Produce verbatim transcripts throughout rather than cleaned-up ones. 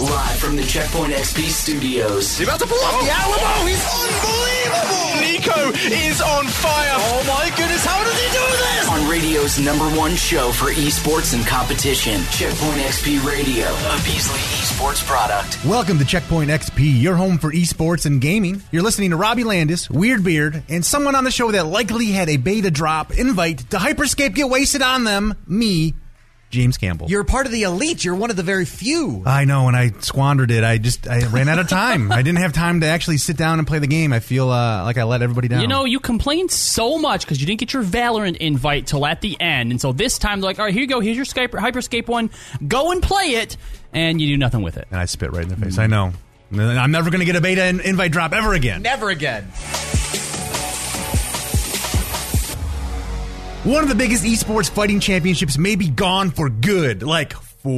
Live from the Checkpoint X P studios. He's about to pull off the Alamo. He's unbelievable. Nico is on fire. Oh my goodness, how does he do this? On radio's number one show for esports and competition, Checkpoint X P Radio, a Beasley Esports product. Welcome to Checkpoint X P, your home for esports and gaming. You're listening to Robbie Landis, Weirdbeard, and someone on the show that likely had a beta drop invite to Hyperscape get wasted on them, me, James Campbell. You're part of the elite. You're one of the very few. I know, and I squandered it. I just I ran out of time. I didn't have time to actually sit down and play the game. I feel uh, like I let everybody down. You know, you complained so much because you didn't get your Valorant invite till at the end. And so this time, they're like, all right, here you go. Here's your Skype, Hyperscape one. Go and play it. And you do nothing with it. And I spit right in their face. Mm. I know. I'm never going to get a beta invite drop ever again. Never again. One of the biggest esports fighting championships may be gone for good. Like,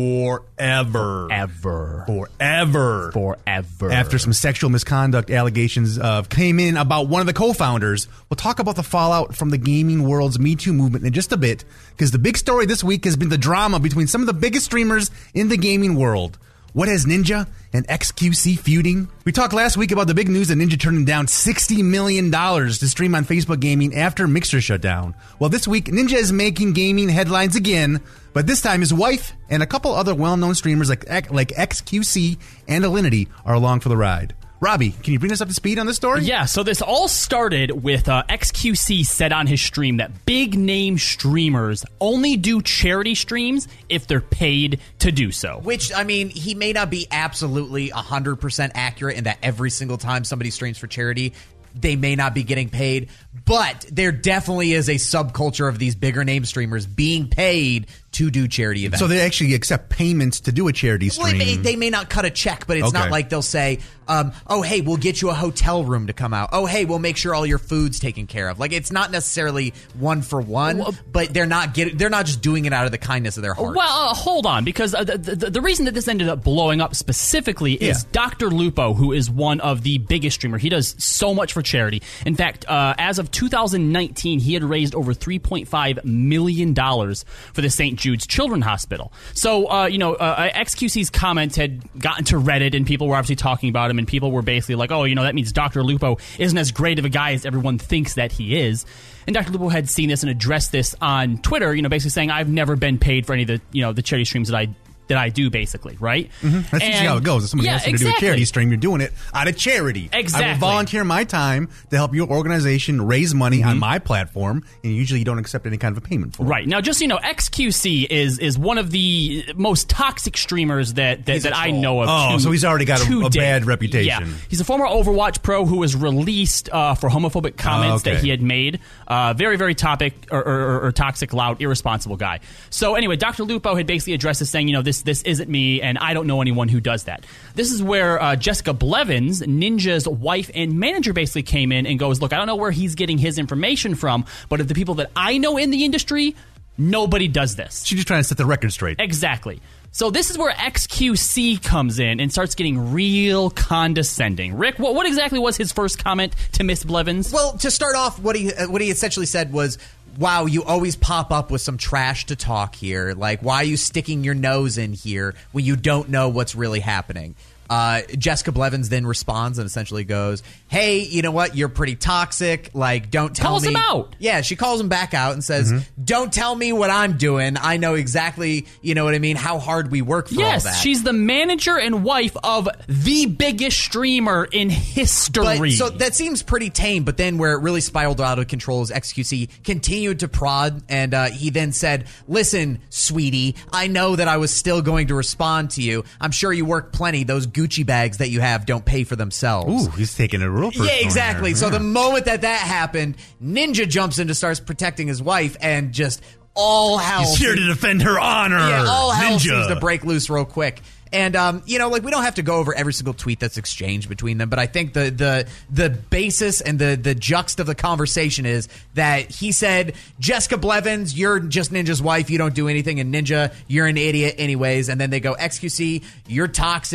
forever. Forever. Forever. Forever. After some sexual misconduct allegations uh, came in about one of the co-founders, we'll talk about the fallout from the gaming world's Me Too movement in just a bit, because the big story this week has been the drama between some of the biggest streamers in the gaming world. What has Ninja and X Q C feuding? We talked last week about the big news that Ninja turning down sixty million dollars to stream on Facebook Gaming after Mixer shut down. Well, this week, Ninja is making gaming headlines again, but this time his wife and a couple other well-known streamers like, like X Q C and Alinity are along for the ride. Robbie, can you bring us up to speed on this story? Yeah, so this all started with uh, X Q C said on his stream that big-name streamers only do charity streams if they're paid to do so. Which, I mean, he may not be absolutely one hundred percent accurate in that every single time somebody streams for charity, they may not be getting paid, but there definitely is a subculture of these bigger-name streamers being paid to do charity events. So they actually accept payments to do a charity stream. Well, they, they may not cut a check, but it's okay. not like they'll say, um, oh, hey, we'll get you a hotel room to come out. Oh, hey, we'll make sure all your food's taken care of. Like, it's not necessarily one for one, well, but they're not getting, they're not just doing it out of the kindness of their heart. Well, uh, hold on, because uh, the, the, the reason that this ended up blowing up specifically is yeah. Doctor Lupo, who is one of the biggest streamers. He does so much for charity. In fact, uh, as of two thousand nineteen, he had raised over three point five million dollars for the Saint Jude's Children's Hospital. So, uh, you know, uh, X Q C's comments had gotten to Reddit, and people were obviously talking about him, and people were basically like, oh, you know, that means Doctor Lupo isn't as great of a guy as everyone thinks that he is. And Doctor Lupo had seen this and addressed this on Twitter, you know, basically saying, I've never been paid for any of the, you know, the charity streams that I that I do, basically, right? Mm-hmm. That's and, usually how it goes. If somebody yeah, asks you exactly. to do a charity stream, you're doing it out of charity. Exactly. I will volunteer my time to help your organization raise money mm-hmm. on my platform, and usually you don't accept any kind of a payment for it. Right. Now, just so you know, X Q C is is one of the most toxic streamers that, that, that I know of. Oh, to, so he's already got a, a bad reputation. Yeah. He's a former Overwatch pro who was released uh, for homophobic comments oh, okay. that he had made. Uh, very, very topic or, or, or toxic, loud, irresponsible guy. So anyway, Doctor Lupo had basically addressed this saying, you know, this this isn't me, and I don't know anyone who does that. This is where uh, Jessica Blevins, Ninja's wife and manager, basically came in and goes, look, I don't know where he's getting his information from, but of the people that I know in the industry, nobody does this. She's just trying to set the record straight. Exactly. So this is where X Q C comes in and starts getting real condescending. Rick, what, what exactly was his first comment to Miss Blevins? Well, to start off, what he uh, what he essentially said was, wow, you always pop up with some trash to talk here. Like, why are you sticking your nose in here when you don't know what's really happening? Uh, Jessica Blevins then responds and essentially goes, hey, you know what? You're pretty toxic. Like, don't tell calls me. Calls him out. Yeah, she calls him back out and says, mm-hmm. don't tell me what I'm doing. I know exactly, you know what I mean, how hard we work for yes, all that. She's the manager and wife of the biggest streamer in history. But, so that seems pretty tame, but then where it really spiraled out of control is X Q C continued to prod, and uh, he then said, listen, sweetie, I know that I was still going to respond to you. I'm sure you work plenty. Those Gucci bags that you have don't pay for themselves. Ooh, he's taking it real personal. Yeah, exactly. Here. So yeah. the moment that that happened, Ninja jumps in to start protecting his wife, and just all hell. He's here to defend her honor. Yeah, all hell Ninja. seems to break loose real quick. And, um, you know, like, we don't have to go over every single tweet that's exchanged between them, but I think the the the basis and the, the juxt of the conversation is that he said, Jessica Blevins, you're just Ninja's wife, you don't do anything, and Ninja, you're an idiot anyways. And then they go, X Q C, you're toxic,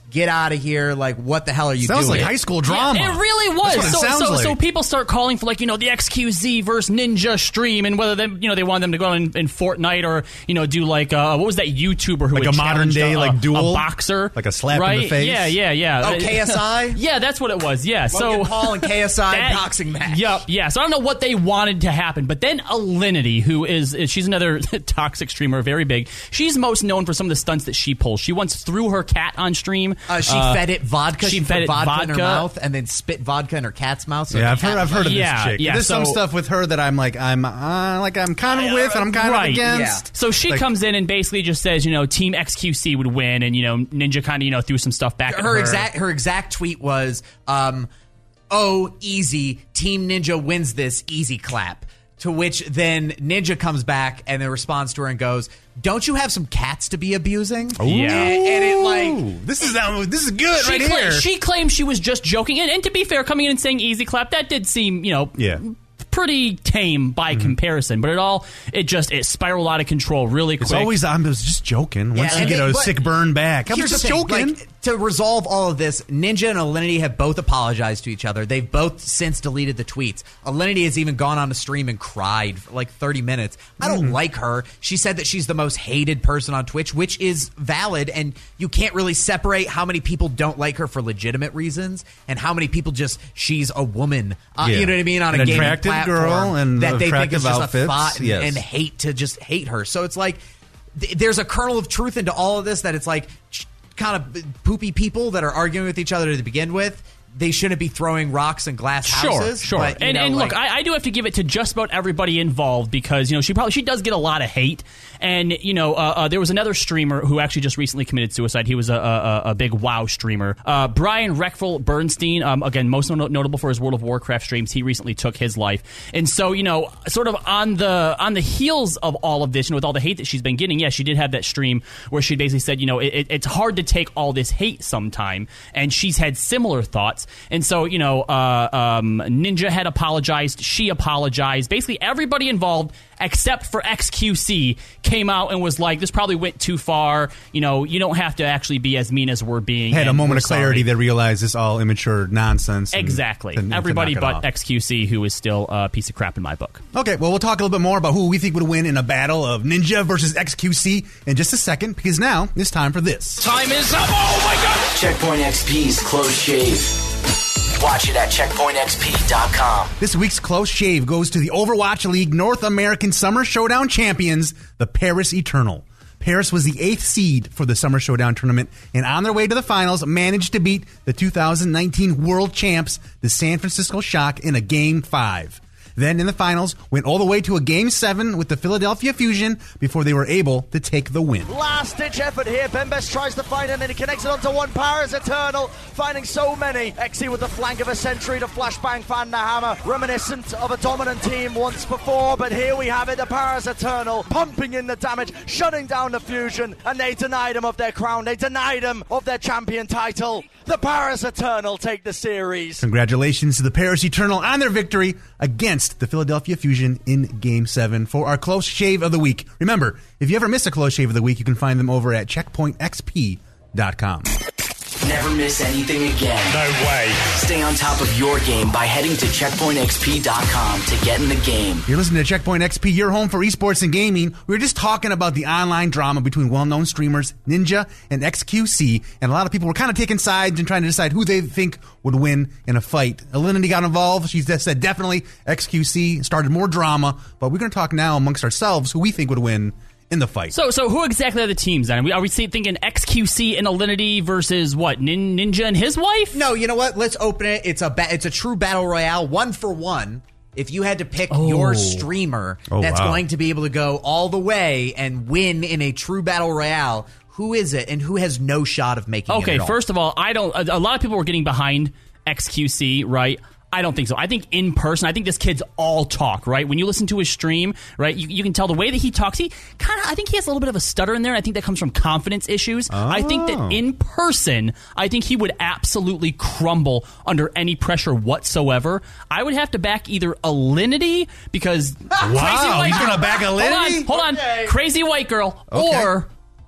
get out of here. Like, what the hell are you sounds doing? like high school drama. Yeah, it really was. That's what it so, sounds so, like. so people start calling for like you know the X Q Z versus Ninja stream, and whether they you know they want them to go in, in Fortnite or you know do like uh, what was that YouTuber who Like had a modern challenged day, a, like, duel? a boxer, Like a slap in right? the face? Yeah, yeah, yeah. Oh, K S I? Yeah, that's what it was. Yeah, Logan so Paul and K S I that- boxing match. Yep, yeah. So I don't know what they wanted to happen, but then Alinity, who is she's another toxic streamer, very big. She's most known for some of the stunts that she pulls. She once threw her cat on stream. Uh, she Uh, fed it vodka. she She, fed put it vodka, in her vodka. mouth and then spit vodka in her cat's mouth. So Yeah, the I've heard. cat- I've heard of Yeah, this chick. yeah, There's some so- stuff with her that I'm like, I'm uh, like I'm kind of with, and I'm kind right, of against. yeah. So she Like- comes in and basically just says, you know, Team X Q C would win, and you know, Ninja kind of you know threw some stuff back at her her. exact her exact tweet was, um, "Oh, easy, Team Ninja wins this, easy clap." To which then Ninja comes back and then responds to her and goes, "Don't you have some cats to be abusing?" Yeah. and, and it like Ooh, this is uh, this is good She, right cla- here. she claimed she was just joking, and, and to be fair, coming in and saying easy clap, that did seem, you know, Yeah. pretty tame by comparison. But it all, it just it spiraled out of control really quick. It's always I was just joking. Once you and get they- a but sick burn back, I'm Here's just the thing, joking. like, to resolve all of this, Ninja and Alinity have both apologized to each other. They've both since deleted the tweets. Alinity has even gone on a stream and cried for like thirty minutes. I don't Mm-hmm. like her. She said that she's the most hated person on Twitch, which is valid, and you can't really separate how many people don't like her for legitimate reasons and how many people just, she's a woman. Uh, Yeah. You know what I mean? On An a gaming attractive platform girl and that they think attractive is just outfits, a thought and, yes. and hate to just hate her. So it's like, th- there's a kernel of truth into all of this that it's like, ch- kind of poopy people that are arguing with each other to begin with. They shouldn't be throwing rocks and glass Sure, houses. sure. But, you and know, and like, look, I, I do have to give it to just about everybody involved because you know she probably she does get a lot of hate. And you know, uh, uh, there was another streamer who actually just recently committed suicide. He was a, a, a big WoW streamer, uh, Brian Reckful Bernstein. Um, again, most no- notable for his World of Warcraft streams. He recently took his life, and so you know, sort of on the on the heels of all of this, you know, with all the hate that she's been getting, yeah, she did have that stream where she basically said, you know, it, it's hard to take all this hate sometime, and she's had similar thoughts, and so you know, uh, um, Ninja had apologized, she apologized, basically everybody involved except for X Q C came out and was like, this probably went too far. You know, you don't have to actually be as mean as we're being. Had a and moment we're of clarity sorry. that realized this all immature nonsense. and Exactly. to- to Everybody knock it but off. X Q C, who is still a piece of crap in my book. Okay, well, we'll talk a little bit more about who we think would win in a battle of Ninja versus X Q C in just a second, because now it's time for this. Time is up. Oh my God. Checkpoint X P's Close Shave. Watch it at checkpoint x p dot com. This week's Close Shave goes to the Overwatch League North American Summer Showdown champions, the Paris Eternal. Paris was the eighth seed for the Summer Showdown tournament, and on their way to the finals, managed to beat the two thousand nineteen world champs, the San Francisco Shock, in a game five. Then in the finals, went all the way to a game seven with the Philadelphia Fusion before they were able to take the win. Last-ditch effort here. Bembes tries to find it, and then he connects it onto one. Paris Eternal finding so many. X E with the flank of a sentry to flashbang fan the hammer. Reminiscent of a dominant team once before, but here we have it. The Paris Eternal pumping in the damage, shutting down the Fusion, and they denied him of their crown. They denied him of their champion title. The Paris Eternal take the series. Congratulations to the Paris Eternal on their victory against the Philadelphia Fusion in Game seven for our Close Shave of the Week. Remember, if you ever miss a Close Shave of the Week, you can find them over at checkpoint x p dot com. Never miss anything again. No way. Stay on top of your game by heading to checkpoint x p dot com to get in the game. You're listening to Checkpoint X P, your home for esports and gaming. We were just talking about the online drama between well-known streamers Ninja and X Q C, and a lot of people were kind of taking sides and trying to decide who they think would win in a fight. Alinity got involved. She just said definitely X Q C, started more drama, but we're going to talk now amongst ourselves who we think would win in the fight. So, so who exactly are the teams then? Are we, are we thinking X Q C and Alinity versus what? Nin, Ninja and his wife? no, you know what? Let's open it. It's a ba- it's a true battle royale, one for one. If you had to pick Oh. your streamer Oh, that's wow. going to be able to go all the way and win in a true battle royale, who is it, and who has no shot of making it Okay, at all? first of all, I don't. A, a lot of people were getting behind X Q C, right? I don't think so. I think in person, I think this kid's all talk, right? When you listen to his stream, right, you, you can tell the way that he talks. He kind of, I think he has a little bit of a stutter in there. And I think that comes from confidence issues. I think Oh. that in person, I think he would absolutely crumble under any pressure whatsoever. I would have to back either Alinity because Wow, crazy white he's girl- gonna back Alinity? Hold on, hold on, Okay. crazy white girl, Okay. or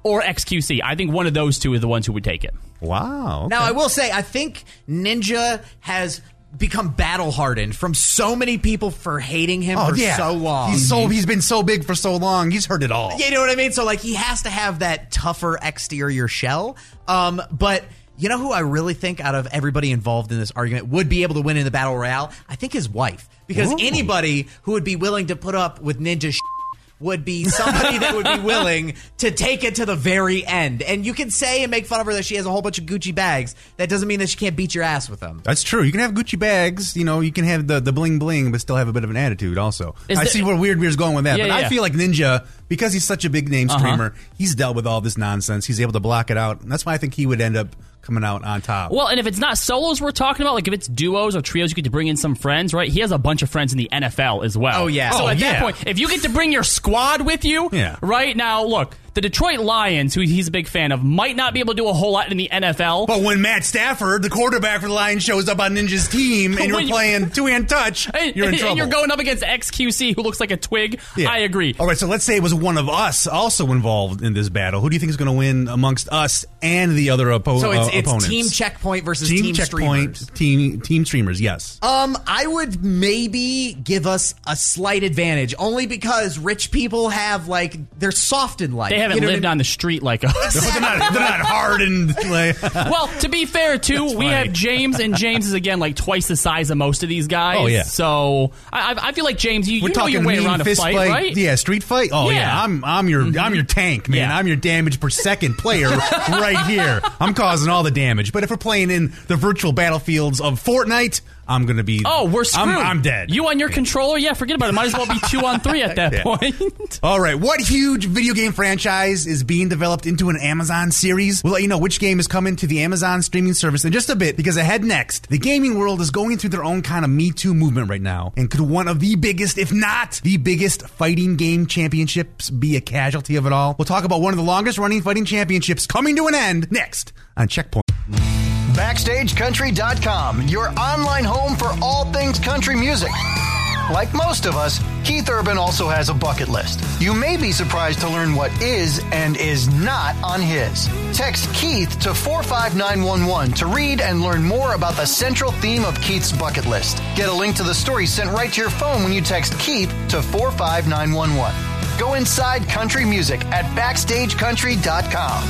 or X Q C. I think one of those two are the ones who would take it. Wow. Okay. Now, I will say, I think Ninja has become battle hardened from so many people for hating him oh, for yeah. so long. He's so he's been so big for so long. He's heard it all. You know what I mean? So like he has to have that tougher exterior shell. Um, but you know who I really think out of everybody involved in this argument would be able to win in the battle royale? I think his wife, because Ooh. anybody who would be willing to put up with Ninja would be somebody that would be willing to take it to the very end. And you can say and make fun of her that she has a whole bunch of Gucci bags. That doesn't mean that she can't beat your ass with them. That's true. You can have Gucci bags, you know, you can have the, the bling bling, but still have a bit of an attitude also. Is I the, see where Weird Beer's going with that, yeah, but yeah. I feel like Ninja, because he's such a big name Uh-huh. streamer, he's dealt with all this nonsense. He's able to block it out. And that's why I think he would end up coming out on top. Well, and if it's not solos we're talking about, like if it's duos or trios, you get to bring in some friends, right? He has a bunch of friends in the N F L as well. Oh, yeah. So Oh, at yeah. that point, if you get to bring your squad with you, Yeah. right? Now, look, the Detroit Lions, who he's a big fan of, might not be able to do a whole lot in the N F L. But when Matt Stafford, the quarterback for the Lions, shows up on Ninja's team and you're When you- playing two-hand touch, and, you're in trouble. and you're going up against X Q C, who looks like a twig. Yeah. I agree. All right, so let's say it was one of us also involved in this battle. Who do you think is going to win amongst us and the other oppo- So it's, uh, it's opponents? team checkpoint versus Team, team, checkpoint, streamers. team team streamers, yes. Um, I would maybe give us a slight advantage, only because rich people have like they're soft in life. They haven't You know what lived I mean? on the street like us. they're, not, they're not hard and like, Well, to be fair, too, That's we funny. have James, and James is, again, like twice the size of most of these guys. Oh, yeah. So I, I I feel like, James, you, we're you know talking your way mean around a fist fight, fight, right? yeah, street fight. Oh yeah, Yeah. I'm I'm your Mm-hmm. I'm your tank, man. Yeah. I'm your damage per second player right here. I'm causing all the damage. But if we're playing in the virtual battlefields of Fortnite, I'm gonna be. Oh, we're screwed. I'm, I'm dead. You on your controller? Yeah, forget about it. Might as well be two on three at that Yeah. point. All right, what huge video game franchise is being developed into an Amazon series? We'll let you know which game is coming to the Amazon streaming service in just a bit, because ahead next, the gaming world is going through their own kind of Me Too movement right now. And could one of the biggest, if not the biggest, fighting game championships be a casualty of it all? We'll talk about one of the longest running fighting championships coming to an end next on Checkpoint. Backstage Country dot com, your online home for all things country music. Like most of us, Keith Urban also has a bucket list. You may be surprised to learn what is and is not on his. Text Keith to four five nine one one to read and learn more about the central theme of Keith's bucket list. Get a link to the story sent right to your phone when you text Keith to four five nine one one. Go inside country music at Backstage Country dot com.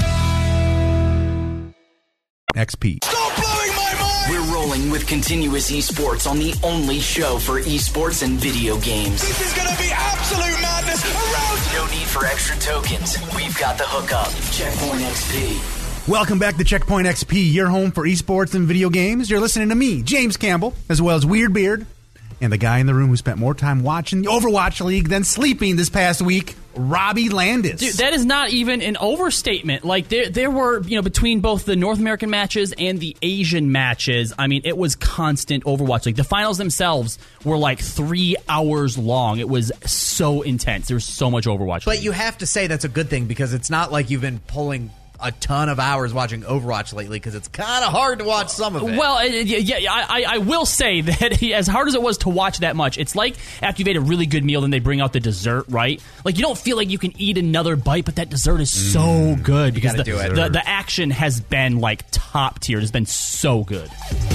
X P. Stop blowing my mind! We're rolling with continuous esports on the only show for esports and video games. This is gonna be absolute madness around. No need for extra tokens. We've got the hookup. Checkpoint X P. Welcome back to Checkpoint X P, your home for esports and video games. You're listening to me, James Campbell, as well as Weird Beard, and the guy in the room who spent more time watching the Overwatch League than sleeping this past week, Robbie Landis. Dude, that is not even an overstatement. Like there, there were, you know, between both the North American matches and the Asian matches, I mean, it was constant Overwatch League. The finals themselves were like three hours long. It was so intense. There was so much Overwatch But League. you have to say that's a good thing, because it's not like you've been pulling a ton of hours watching Overwatch lately, because it's kind of hard to watch some of it. Well, uh, yeah, yeah I, I will say that as hard as it was to watch that much, it's like after you've ate a really good meal, then they bring out the dessert, right? Like you don't feel like you can eat another bite, but that dessert is so good because gotta the, do it. the the action has been like top tier. It has been so good.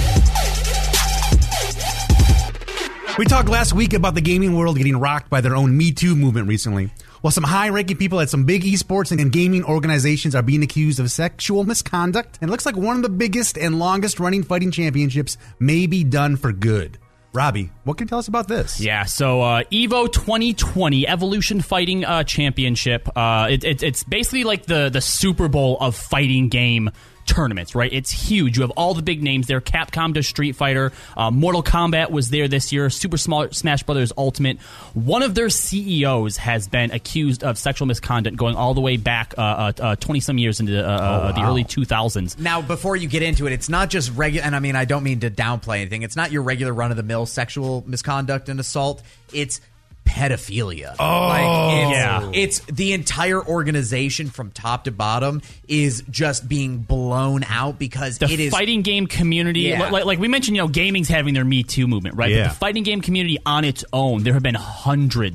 We talked last week about the gaming world getting rocked by their own Me Too movement recently. Well, some high-ranking people at some big esports and gaming organizations are being accused of sexual misconduct, and it looks like one of the biggest and longest-running fighting championships may be done for good. Robbie, what can you tell us about this? Yeah, so uh, EVO twenty twenty Evolution Fighting uh, Championship. Uh, it, it, it's basically like the the Super Bowl of fighting game tournaments, right? It's huge. You have all the big names there. Capcom does Street Fighter. Uh, Mortal Kombat was there this year. Super Small, Smash Brothers Ultimate. One of their C E Os has been accused of sexual misconduct going all the way back uh, uh, twenty-some years into uh, Oh, uh, the wow. early two thousands. Now, before you get into it, it's not just regular, and I mean, I don't mean to downplay anything. It's not your regular run-of-the-mill sexual misconduct and assault. It's pedophilia. Oh, like it's, yeah. It's the entire organization from top to bottom is just being blown out because The it is fighting game community, Yeah. like, like we mentioned, you know, gaming's having their Me Too movement, right? Yeah. But the fighting game community on its own, there have been hundreds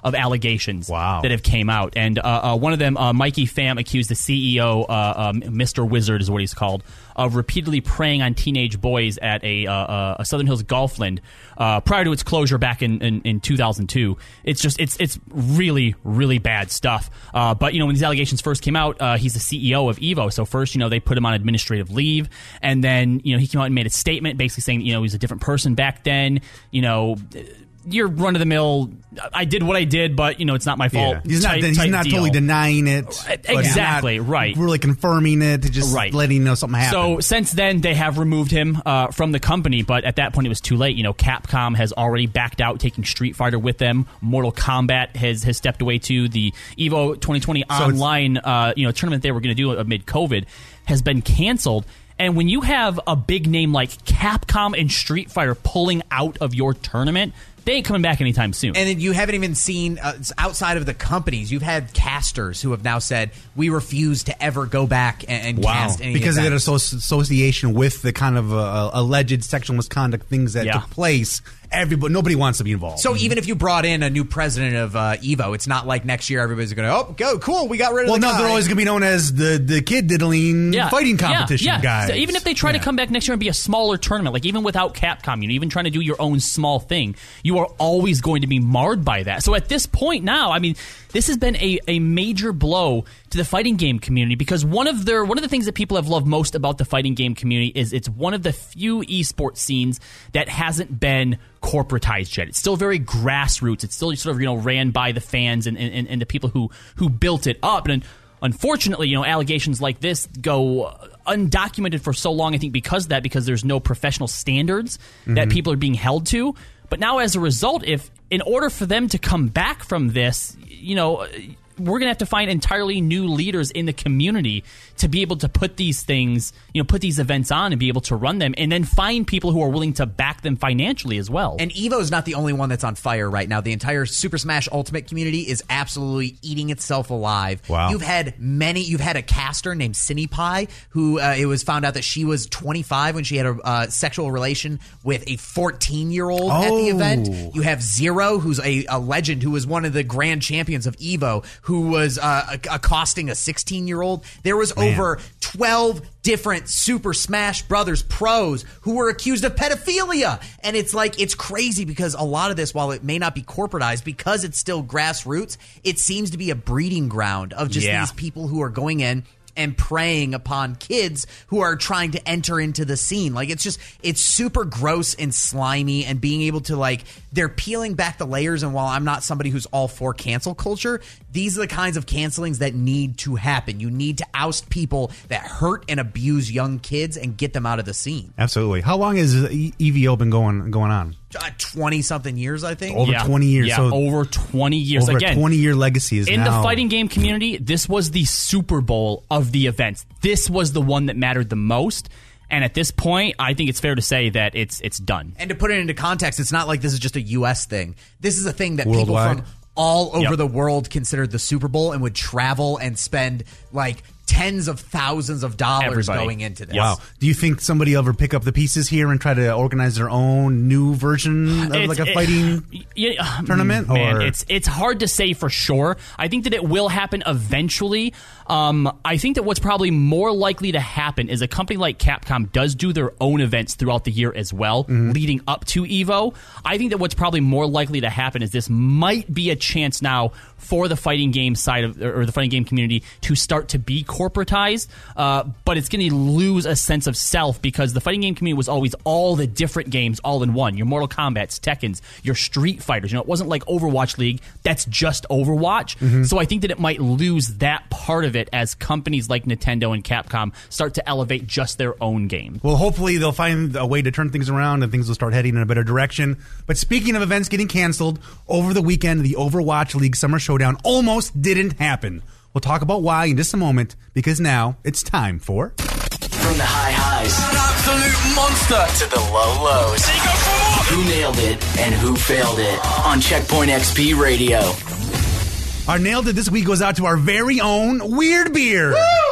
of allegations wow. that have came out. And uh, uh, one of them, uh, Mikey Pham, accused the C E O, uh, um, Mister Wizard is what he's called, of repeatedly preying on teenage boys at a, uh, a Southern Hills Golfland uh, prior to its closure back in, in, in two thousand two. It's just it's it's really really bad stuff. Uh, but you know when these allegations first came out, uh, he's the C E O of Evo. So first you know they put him on administrative leave, and then you know he came out and made a statement basically saying you know he was a different person back then. You know. You're run of the mill. I did what I did, but you know it's not my fault. Yeah. He's not. Type, he's type not deal. totally denying it. Exactly right. Really confirming it. Just right. letting you know something happened. So since then, they have removed him uh, from the company. But at that point, it was too late. You know, Capcom has already backed out, taking Street Fighter with them. Mortal Kombat has has stepped away too. The Evo twenty twenty so online uh, you know tournament they were going to do amid COVID has been canceled. And when you have a big name like Capcom and Street Fighter pulling out of your tournament, they ain't coming back anytime soon. And then you haven't even seen, uh, outside of the companies, you've had casters who have now said, we refuse to ever go back and, and wow. cast any because of events. that association with the kind of uh, alleged sexual misconduct things that Yeah. took place. Everybody, nobody wants to be involved. So even if you brought in a new president of uh, Evo, it's not like next year everybody's going to, oh, go, cool, we got rid of well, the no, guy. they're always going to be known as the, the kid diddling Yeah. fighting Yeah, competition yeah. guys. So even if they try Yeah. to come back next year and be a smaller tournament, like even without Capcom, you know, even trying to do your own small thing, you are always going to be marred by that. So at this point now, I mean, this has been a, a major blow to the fighting game community because one of their one of the things that people have loved most about the fighting game community is it's one of the few esports scenes that hasn't been corporatized yet. It's still very grassroots. It's still sort of you know ran by the fans and, and, and the people who who built it up. And unfortunately, you know, allegations like this go undocumented for so long. I think because of that, because there's no professional standards mm-hmm. that people are being held to. But now, as a result, if in order for them to come back from this, you know, we're going to have to find entirely new leaders in the community to be able to put these things, you know, put these events on and be able to run them, and then find people who are willing to back them financially as well. And Evo is not the only one that's on fire right now. The entire Super Smash Ultimate community is absolutely eating itself alive. Wow. You've had many, you've had a caster named CinePie, who uh, it was found out that she was twenty-five when she had a uh, sexual relation with a fourteen-year-old oh. at the event. You have Zero, who's a, a legend, who was one of the grand champions of Evo, who was uh, accosting a sixteen-year-old. There was Man. over twelve different Super Smash Brothers pros who were accused of pedophilia. And it's like, it's crazy because a lot of this, while it may not be corporatized, because it's still grassroots, it seems to be a breeding ground of just Yeah. these people who are going in and preying upon kids who are trying to enter into the scene. Like, it's just, it's super gross and slimy, and being able to, like, they're peeling back the layers. And while I'm not somebody who's all for cancel culture, these are the kinds of cancelings that need to happen. You need to oust people that hurt and abuse young kids and get them out of the scene. Absolutely. How long has E V O been going going on? twenty-something years, I think. Over Yeah. twenty years. Yeah, so over twenty years. over Again, a twenty-year legacy is in now. the fighting game community, this was the Super Bowl of the events. This was the one that mattered the most. And at this point, I think it's fair to say that it's it's done. And to put it into context, it's not like this is just a U S thing. This is a thing that Worldwide. people from all over Yep. the world considered the Super Bowl and would travel and spend like tens of thousands of dollars Everybody. going into this. Wow. Do you think somebody will ever pick up the pieces here and try to organize their own new version of It's- like a it- fighting yeah, tournament? Man, or? it's it's hard to say for sure. I think that it will happen eventually. Um, I think that what's probably more likely to happen is a company like Capcom does do their own events throughout the year as well, Mm-hmm. leading up to Evo. I think that what's probably more likely to happen is this might be a chance now for the fighting game side of or the fighting game community to start to be corporatized, uh, but it's going to lose a sense of self because the fighting game community was always all the different games all in one. Your Mortal Kombat's, Tekken's, your Street Fighters. You know, it wasn't like Overwatch League. That's just Overwatch. Mm-hmm. So I think that it might lose that part of it as companies like Nintendo and Capcom start to elevate just their own game. Well, hopefully they'll find a way to turn things around and things will start heading in a better direction. But speaking of events getting canceled, over the weekend, the Overwatch League Summer Showdown almost didn't happen. We'll talk about why in just a moment, because now it's time for... From the high highs An absolute monster. to the low lows. There you go for more. Who nailed it and who failed it on Checkpoint X P Radio. Our Nailed It this week goes out to our very own Weird Beer. Woo!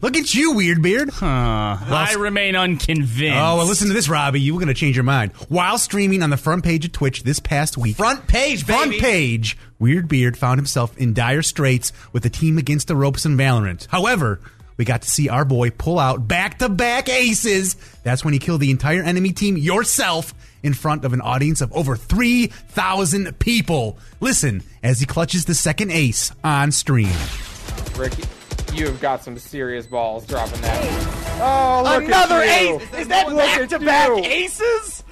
Look at you, Weirdbeard. Huh. Well, I remain unconvinced. Oh, well, listen to this, Robbie. You were going to change your mind. While streaming on the front page of Twitch this past week. Front page, baby. Front page, Weirdbeard found himself in dire straits with a team against the ropes in Valorant. However, we got to see our boy pull out back-to-back aces. That's when he killed the entire enemy team yourself in front of an audience of over three thousand people. Listen as he clutches the second ace on stream. Ricky, you have got some serious balls dropping that. Oh, look Another at you. ace! Is that back-to-back aces?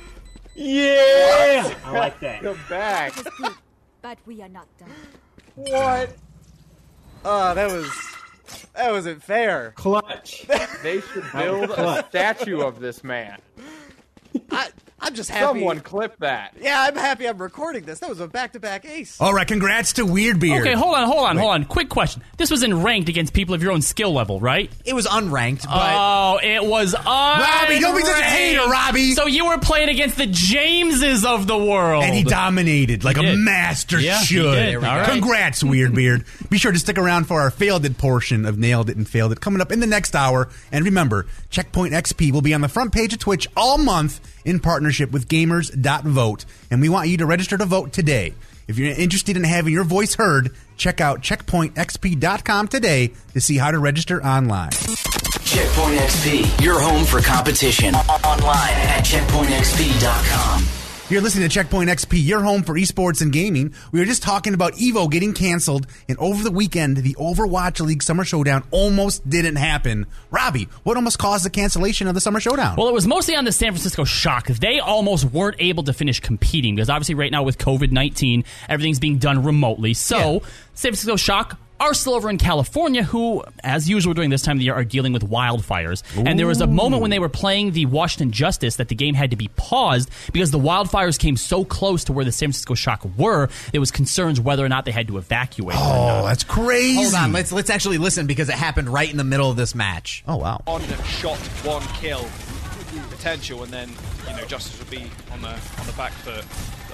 Yeah! I like that. The back. But we are not done. What? Oh, that was... That wasn't fair. Clutch. They should build a statue of this man. I, I'm just happy. Someone clip that. Yeah, I'm happy I'm recording this. That was a back-to-back ace. All right, congrats to Weirdbeard. Okay, hold on, hold on, hold on. Quick question. This was in ranked against people of your own skill level, right? It was unranked, but... Oh, it was unranked. Robbie, don't be such a hater, Robbie. So you were playing against the Jameses of the world. And he dominated like He a did. master Yeah, he should. did. All right. Congrats, Weirdbeard. Be sure to stick around for our failed it portion of Nailed It and Failed It coming up in the next hour. And remember, Checkpoint X P will be on the front page of Twitch all month in partnership with Gamers dot vote. And we want you to register to vote today. If you're interested in having your voice heard, check out checkpoint x p dot com today to see how to register online. Checkpoint X P, your home for competition. Online at checkpoint x p dot com. You're listening to Checkpoint X P, your home for esports and gaming. We were just talking about EVO getting canceled, and over the weekend, the Overwatch League Summer Showdown almost didn't happen. Robbie, what almost caused the cancellation of the Summer Showdown? Well, it was mostly on the San Francisco Shock. They almost weren't able to finish competing because obviously right now with COVID nineteen, everything's being done remotely. So, yeah. San Francisco Shock are still over in California, who, as usual during this time of the year, are dealing with wildfires. Ooh. And there was a moment when they were playing the Washington Justice that the game had to be paused because the wildfires came so close to where the San Francisco Shock were, there was concerns whether or not they had to evacuate. Oh, that's crazy. Hold on, let's let's actually listen because it happened right in the middle of this match. Oh, wow. On shot, one kill potential, and then, you know, Justice would be on the on the back foot.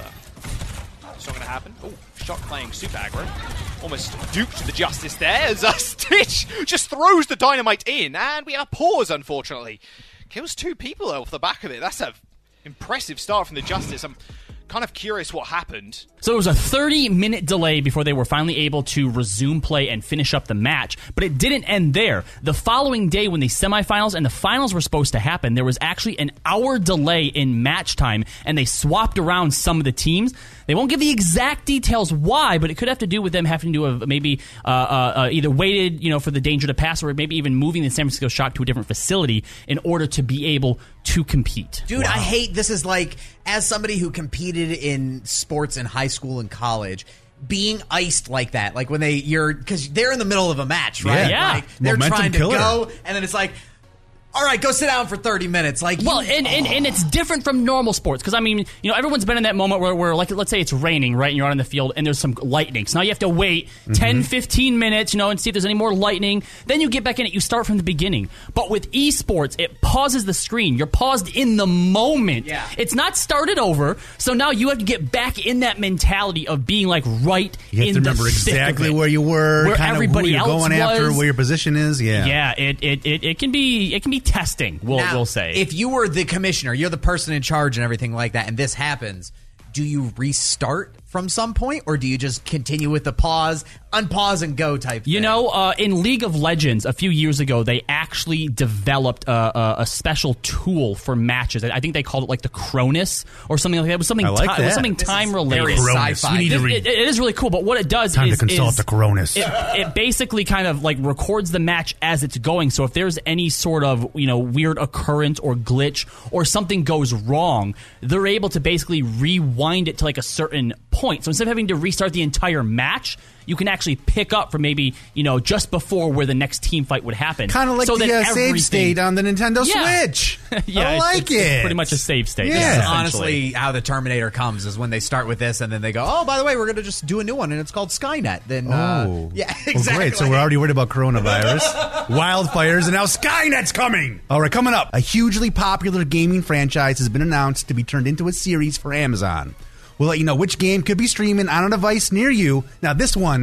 It's not going to happen. Oh, Shock playing super aggro. Almost duped the Justice there as uh, Stitch just throws the dynamite in, and we have a pause, unfortunately. Kills two people off the back of it. That's an impressive start from the Justice. I'm kind of curious what happened. So it was a thirty-minute delay before they were finally able to resume play and finish up the match, but it didn't end there. The following day when the semifinals and the finals were supposed to happen, there was actually an hour delay in match time, and they swapped around some of the teams. They won't give the exact details why, but it could have to do with them having to have maybe uh, uh, uh, either waited, you know, for the danger to pass, or maybe even moving the San Francisco Shock to a different facility in order to be able to compete. Dude, wow. I hate this. Is like, as somebody who competed in sports in high school and college, being iced like that, like when they you're because they're in the middle of a match, right? Yeah, like, they're Momentum trying to killer. go, and then it's like, all right, go sit down for thirty minutes. Like, well, you, and, oh. and, and it's different from normal sports because I mean, you know, everyone's been in that moment where, where like, let's say it's raining, right, and you're out in the field and there's some lightning. So now you have to wait mm-hmm. ten, fifteen minutes, you know, and see if there's any more lightning. Then you get back in it. You start from the beginning. But with esports, it pauses the screen. You're paused in the moment. Yeah. It's not started over. So now you have to get back in that mentality of being like right you have in to remember the thick exactly of it, where you were, where kind everybody of who you're else going after, was. where your position is. Yeah, Yeah, it, it, it, it can be it can be testing. We'll Now, we'll say. If you were the commissioner, you're the person in charge and everything like that, and this happens, do you restart from some point, or do you just continue with the pause, unpause, and go type thing? You know, uh, in League of Legends, a few years ago, they actually developed a, a, a special tool for matches. I think they called it like the Cronus or something like that. It was something, I like ti- it was that. something This time is related. very Cronus. sci-fi. We need to It, read. it, it is really cool, but what it does Time is, to consult is the Cronus. It, it basically kind of like records the match as it's going. So if there's any sort of, you know, weird occurrence or glitch or something goes wrong, they're able to basically rewind it to like a certain point. So instead of having to restart the entire match, you can actually pick up from maybe, you know, just before where the next team fight would happen. Kind of like so the that uh, save state on the Nintendo Yeah. Switch. yeah, I it's- like it's, it. It's pretty much a save state. Yeah. Yeah, That's essentially. honestly how the Terminator comes, is when they start with this and then they go, oh, by the way, we're going to just do a new one and it's called Skynet. Then, uh, Oh. yeah, Well, exactly. great. So we're already worried about coronavirus, wildfires, and now Skynet's coming. All right, coming up. A hugely popular gaming franchise has been announced to be turned into a series for Amazon. We'll let you know which game could be streaming on a device near you. Now, this one is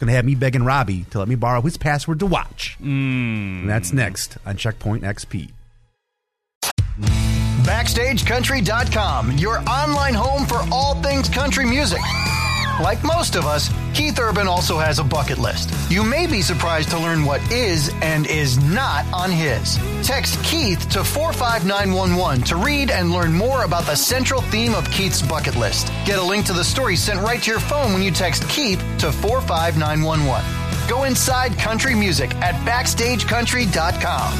going to have me begging Robbie to let me borrow his password to watch. Mm. And that's next on Checkpoint X P. Backstage Country dot com, your online home for all things country music. Like most of us, Keith Urban also has a bucket list. You may be surprised to learn what is and is not on his. Text Keith to four five nine one one to read and learn more about the central theme of Keith's bucket list. Get a link to the story sent right to your phone when you text Keith to four five nine one one. Go inside country music at Backstage Country dot com.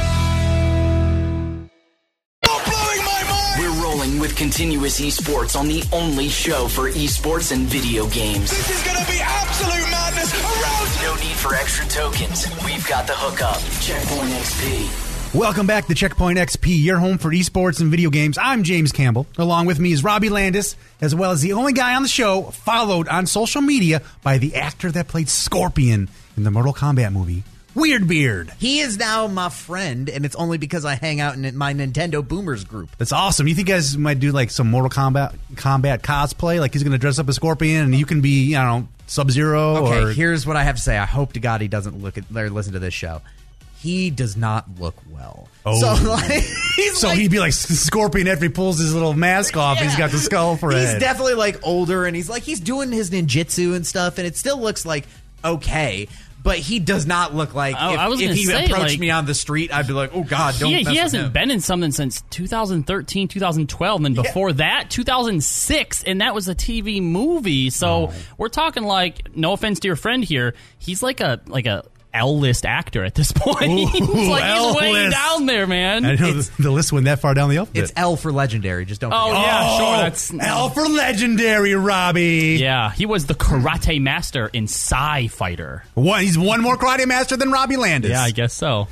We're rolling with Continuous Esports on the only show for esports and video games. This is going to be absolute madness around. No need for extra tokens. We've got the hookup. Checkpoint X P. Welcome back to Checkpoint X P, your home for esports and video games. I'm James Campbell. Along with me is Robbie Landis, as well as the only guy on the show followed on social media by the actor that played Scorpion in the Mortal Kombat movie, Weird Beard. He is now my friend, and it's only because I hang out in my Nintendo Boomers group. That's awesome. You think you guys might do like some Mortal Kombat Kombat cosplay? Like he's going to dress up as Scorpion and you can be, you know, Sub-Zero? Okay, or... here's what I have to say. I hope to God he doesn't look at or listen to this show. He does not look well. Oh. So, like, he's so like, he'd be like Scorpion after he pulls his little mask off. Yeah. He's got the skull for a He's head. definitely like older, and he's like he's doing his ninjutsu and stuff, and it still looks like okay. But he does not look like Oh, if, I was if gonna he say, approached like- me on the street, I'd be like, oh God, don't He, mess he with hasn't him. been in something since two thousand thirteen, two thousand twelve, and then before that, two thousand six, and that was a T V movie. So Oh. we're talking like, no offense to your friend here, he's like a like a L-list actor at this point. Ooh, he's like he's way L-list. down there, man. I know the, the list went that far down the alphabet. It's L for legendary. Just don't. Oh, forget. yeah, sure. Oh, That's L for legendary, Robbie. Yeah, he was the karate master in Psy Fighter. One, he's one more karate master than Robbie Landis. Yeah, I guess so.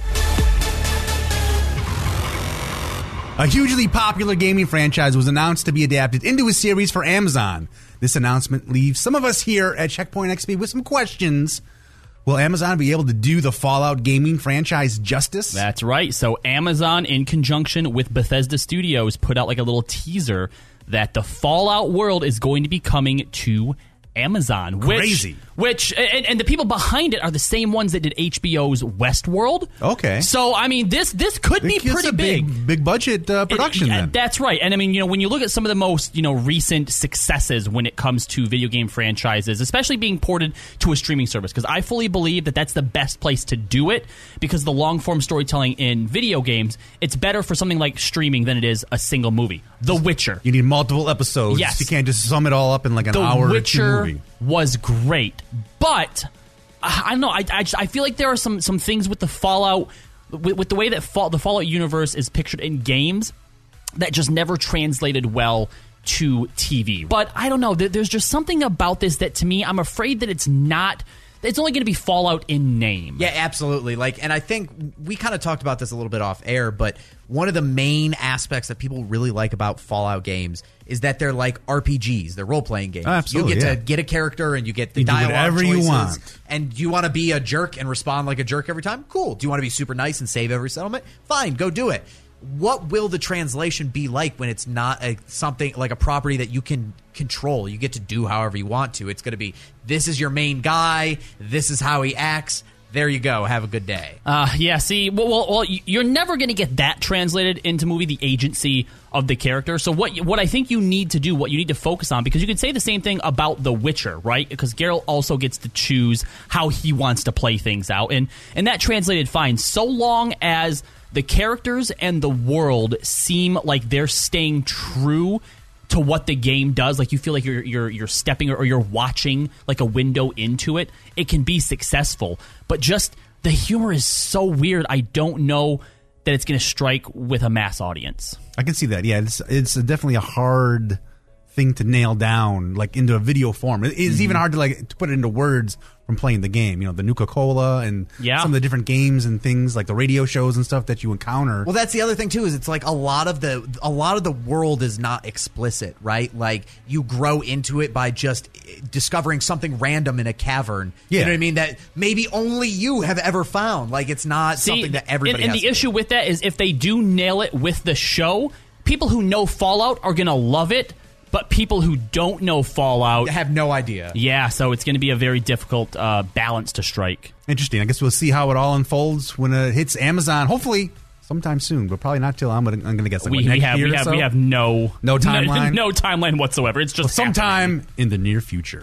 A hugely popular gaming franchise was announced to be adapted into a series for Amazon. This announcement leaves some of us here at Checkpoint X P with some questions. Will Amazon be able to do the Fallout gaming franchise justice? That's right. So Amazon, in conjunction with Bethesda Studios, put out like a little teaser that the Fallout world is going to be coming to Amazon. Which, Crazy. Which, and, and the people behind it are the same ones that did H B O's Westworld. Okay. So, I mean, this this could be It's pretty a big. big, big budget uh, production. It- yeah, then. That's right. And I mean, you know, when you look at some of the most, you know, recent successes when it comes to video game franchises, especially being ported to a streaming service, because I fully believe that that's the best place to do it, because the long form storytelling in video games, it's better for something like streaming than it is a single movie. The Witcher. You need multiple episodes. Yes. You can't just sum it all up in like an The hour Witcher or two movie. was great, but I, I don't know. I, I, just, I feel like there are some some things with the Fallout, with, with the way that fall, the Fallout universe is pictured in games, that just never translated well to T V. But I don't know. There, there's just something about this that, to me, I'm afraid that it's not. It's only going to be Fallout in name. Yeah, absolutely. Like, and I think we kind of talked about this a little bit off air, but one of the main aspects that people really like about Fallout games is that they're like R P Gs. They're role-playing games. Oh, absolutely, you get yeah. to get a character and you get the You do dialogue whatever you choices. want. And do you want to be a jerk and respond like a jerk every time? Cool. Do you want to be super nice and save every settlement? Fine, go do it. What will the translation be like when it's not a something like a property that you can control? You get to do however you want to. It's going to be, this is your main guy, this is how he acts. There you go. Have a good day. Uh, yeah, see, well, well, well you're never going to get that translated into movie, the agency of the character. So what what I think you need to do, what you need to focus on, because you could say the same thing about The Witcher, right? Because Geralt also gets to choose how he wants to play things out. And, and that translated fine, so long as the characters and the world seem like they're staying true to what the game does. Like you feel like you're you're you're stepping or you're watching like a window into it. It can be successful, but just the humor is so weird. I don't know that it's going to strike with a mass audience. I can see that. Yeah, it's it's definitely a hard thing to nail down, like into a video form. It- It's Mm-hmm. even hard to like to put it into words from playing the game. You know, the Nuka-Cola and Yeah. some of the different games and things like the radio shows and stuff that you encounter. Well, that's the other thing too. Is it's like a lot of the a lot of the world is not explicit, right? Like you grow into it by just discovering something random in a cavern. Yeah. You know what I mean? That maybe only you have ever found. Like it's not See, something that everybody. And, and has the to issue do. with that is if they do nail it with the show, people who know Fallout are going to love it. but people who don't know Fallout I have no idea. Yeah, so it's going to be a very difficult uh, balance to strike. Interesting. I guess we'll see how it all unfolds when it hits Amazon. Hopefully sometime soon, but probably not till I'm going I'm to guess like we, what, we next have year we or have so? we have no no timeline, no, no timeline whatsoever. It's just well, sometime happening. in the near future.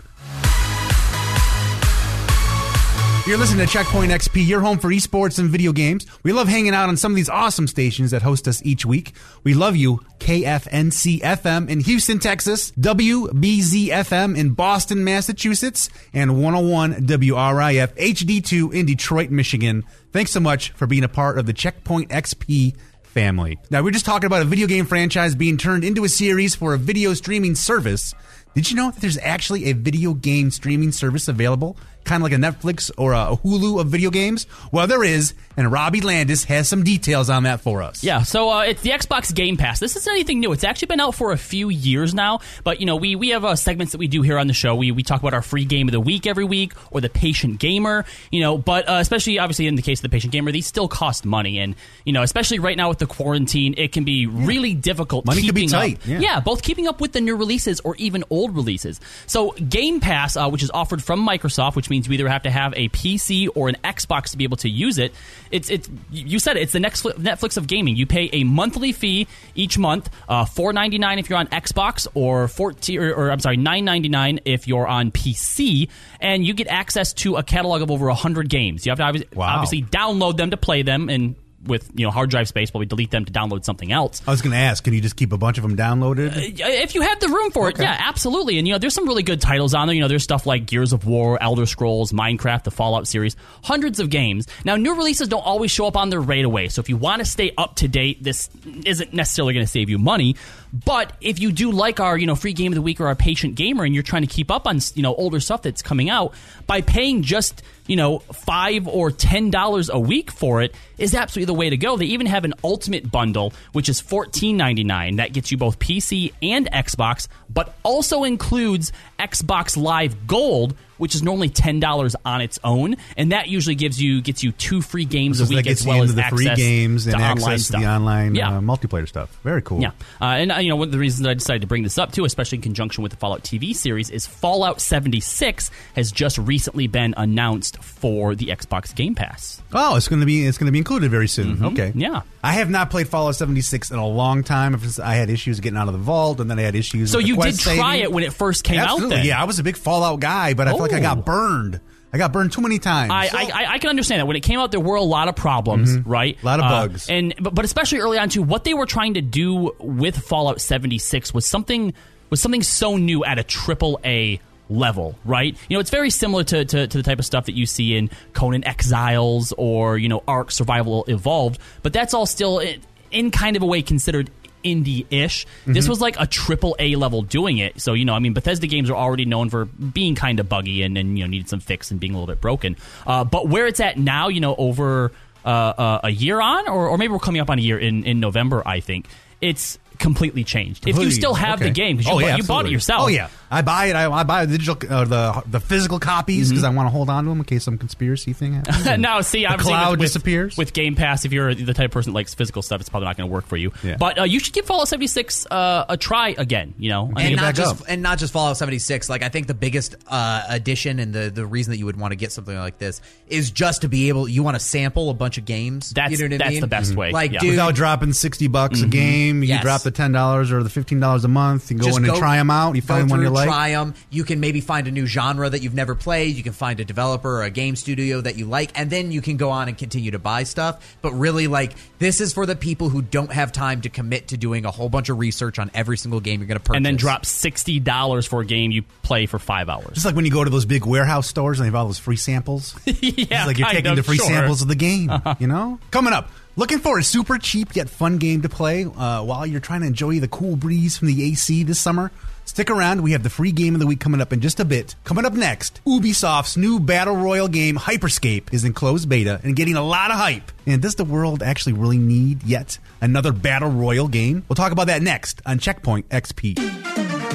You're listening to Checkpoint X P, your home for esports and video games. We love hanging out on some of these awesome stations that host us each week. We love you, K F N C F M in Houston, Texas, W B Z F M in Boston, Massachusetts, and one oh one W R I F H D two in Detroit, Michigan. Thanks so much for being a part of the Checkpoint X P family. Now, we're just talking about a video game franchise being turned into a series for a video streaming service. Did you know that there's actually a video game streaming service available? Kind of like a Netflix or a Hulu of video games? Well, there is, and Robbie Landis has some details on that for us. Yeah, so uh, it's the Xbox Game Pass. This isn't anything new. It's actually been out for a few years now, but you know, we we have uh, segments that we do here on the show. We we talk about our free game of the week every week, or the Patient Gamer, you know, but uh, especially obviously in the case of the Patient Gamer, these still cost money, and you know, especially right now with the quarantine, it can be really difficult Money keeping can be tight. up. Yeah. yeah, both keeping up with the new releases or even old releases. So Game Pass, uh, which is offered from Microsoft, which means you either have to have a P C or an Xbox to be able to use it. It's it's you said it. It's the next Netflix of gaming. You pay a monthly fee each month, uh, four ninety-nine if you're on Xbox, or fourteen or, or I'm sorry, nine ninety-nine if you're on P C, and you get access to a catalog of over a hundred games. You have to obviously, Wow. obviously download them to play them, and with you know hard drive space, probably delete them to download something else. I was going to ask, can you just keep a bunch of them downloaded? Uh, If you have the room for it, Okay. yeah, absolutely. And, you know, there's some really good titles on there. You know, there's stuff like Gears of War, Elder Scrolls, Minecraft, the Fallout series, hundreds of games. Now, new releases don't always show up on there right away. So if you want to stay up to date, this isn't necessarily going to save you money. But if you do like our, you know, free game of the week or our Patient Gamer, and you're trying to keep up on, you know, older stuff that's coming out, by paying just, you know, five or ten dollars a week for it is absolutely the way to go. They even have an ultimate bundle, which is fourteen ninety-nine. That gets you both P C and Xbox, but also includes Xbox Live Gold, which is normally ten dollars on its own, and that usually gives you gets you two free games So a week that gets as you well into as the access free games and to access online to stuff. the online yeah. uh, multiplayer stuff. Very cool. Yeah, uh, and uh, you know one of the reasons that I decided to bring this up too, especially in conjunction with the Fallout T V series, is Fallout seventy-six has just recently been announced for the Xbox Game Pass. Oh, it's going to be it's going to be included very soon. Mm-hmm. Okay. Yeah. I have not played Fallout seventy-six in a long time. I had issues getting out of the vault, and then I had issues. So with the you did quest try saving. it when it first came Absolutely. out. Then. Yeah, I was a big Fallout guy, but I feel like I Oh. got burned. I got burned too many times. I, So- I, I I can understand that. When it came out, there were a lot of problems, Mhm. right? A lot of Uh, bugs. and but, but especially early on too, what they were trying to do with Fallout seventy-six was something was something so new at a triple A level, right? You know, it's very similar to, to, to the type of stuff that you see in Conan Exiles or, you know, Ark Survival Evolved, but that's all still in, in kind of a way considered indie-ish. This Mhm. was like a triple A level doing it. So, you know, I mean, Bethesda games are already known for being kind of buggy and, and, you know, needed some fix and being a little bit broken. Uh, but where it's at now, you know, over uh, uh, a year on, or, or maybe we're coming up on a year in, in November, I think, it's completely changed. If you Completely. still have Okay. the game, because you, Oh, bought- yeah, you bought it absolutely. yourself. Oh yeah, I buy it. I, I buy the digital, uh, the the physical copies because Mhm. I want to hold on to them in case some conspiracy thing happens. now, see, the obviously cloud with, with, disappears. with Game Pass, if you're the type of person that likes physical stuff, it's probably not going to work for you. Yeah. But uh, you should give Fallout seventy-six uh, a try again. You know, I and mean, not just and not just Fallout seventy-six. Like I think the biggest uh, addition and the, the reason that you would want to get something like this is just to be able. You want to sample a bunch of games. That's- you know what I that's mean? the best way, Like, yeah. dude, Without dropping sixty bucks a Mhm. game, you Yes. drop the ten dollars or the fifteen dollars a month. You go just in and go- try them out. You go find one you through, like. Try them. You can maybe find a new genre that you've never played. You can find a developer or a game studio that you like, and then you can go on and continue to buy stuff. But really, like this is for the people who don't have time to commit to doing a whole bunch of research on every single game you're going to purchase, and then drop sixty dollars for a game you play for five hours. Just like when you go to those big warehouse stores and they have all those free samples. yeah, It's like you're kind taking of, the free sure. samples of the game, you know? Coming up, looking for a super cheap yet fun game to play uh, while you're trying to enjoy the cool breeze from the A C this summer? Stick around. We have the free game of the week coming up in just a bit. Coming up next, Ubisoft's new Battle Royale game, Hyperscape, is in closed beta and getting a lot of hype. And does the world actually really need yet another Battle Royale game? We'll talk about that next on Checkpoint X P. Hey, this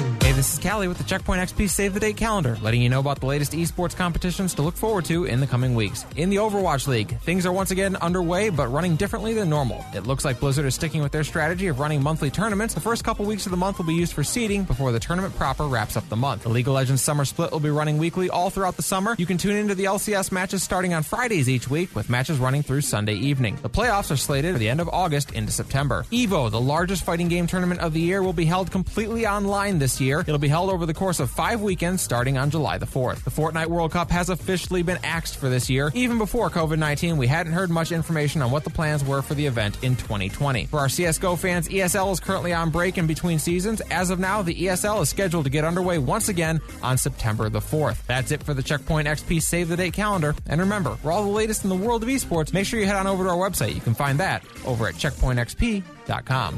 This is Callie with the Checkpoint X P Save the Date calendar, letting you know about the latest esports competitions to look forward to in the coming weeks. In the Overwatch League, things are once again underway, but running differently than normal. It looks like Blizzard is sticking with their strategy of running monthly tournaments. The first couple weeks of the month will be used for seeding before the tournament proper wraps up the month. The League of Legends Summer Split will be running weekly all throughout the summer. You can tune into the L C S matches starting on Fridays each week, with matches running through Sunday evening. The playoffs are slated for the end of August into September. EVO, the largest fighting game tournament of the year, will be held completely online this year. It'll be held over the course of five weekends starting on July the fourth. The Fortnite World Cup has officially been axed for this year. Even before COVID nineteen, we hadn't heard much information on what the plans were for the event in twenty twenty. For our C S G O fans, E S L is currently on break in between seasons. As of now, the E S L is scheduled to get underway once again on September the fourth. That's it for the Checkpoint X P Save the Date calendar. And remember, for all the latest in the world of esports, make sure you head on over to our website. You can find that over at checkpoint x p dot com.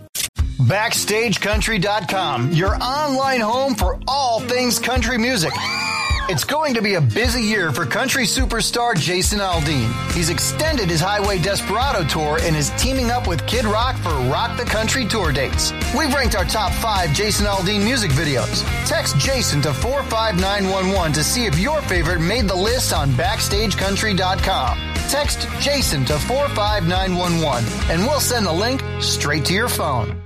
Backstage Country dot com, your online home for all things country music. It's going to be a busy year for country superstar Jason Aldean. He's extended his Highway Desperado tour and is teaming up with Kid Rock for Rock the Country tour dates. We've ranked our top five Jason Aldean music videos. Text Jason to four five nine one one to see if your favorite made the list on Backstage Country dot com. Text Jason to four five nine one one and we'll send the link straight to your phone.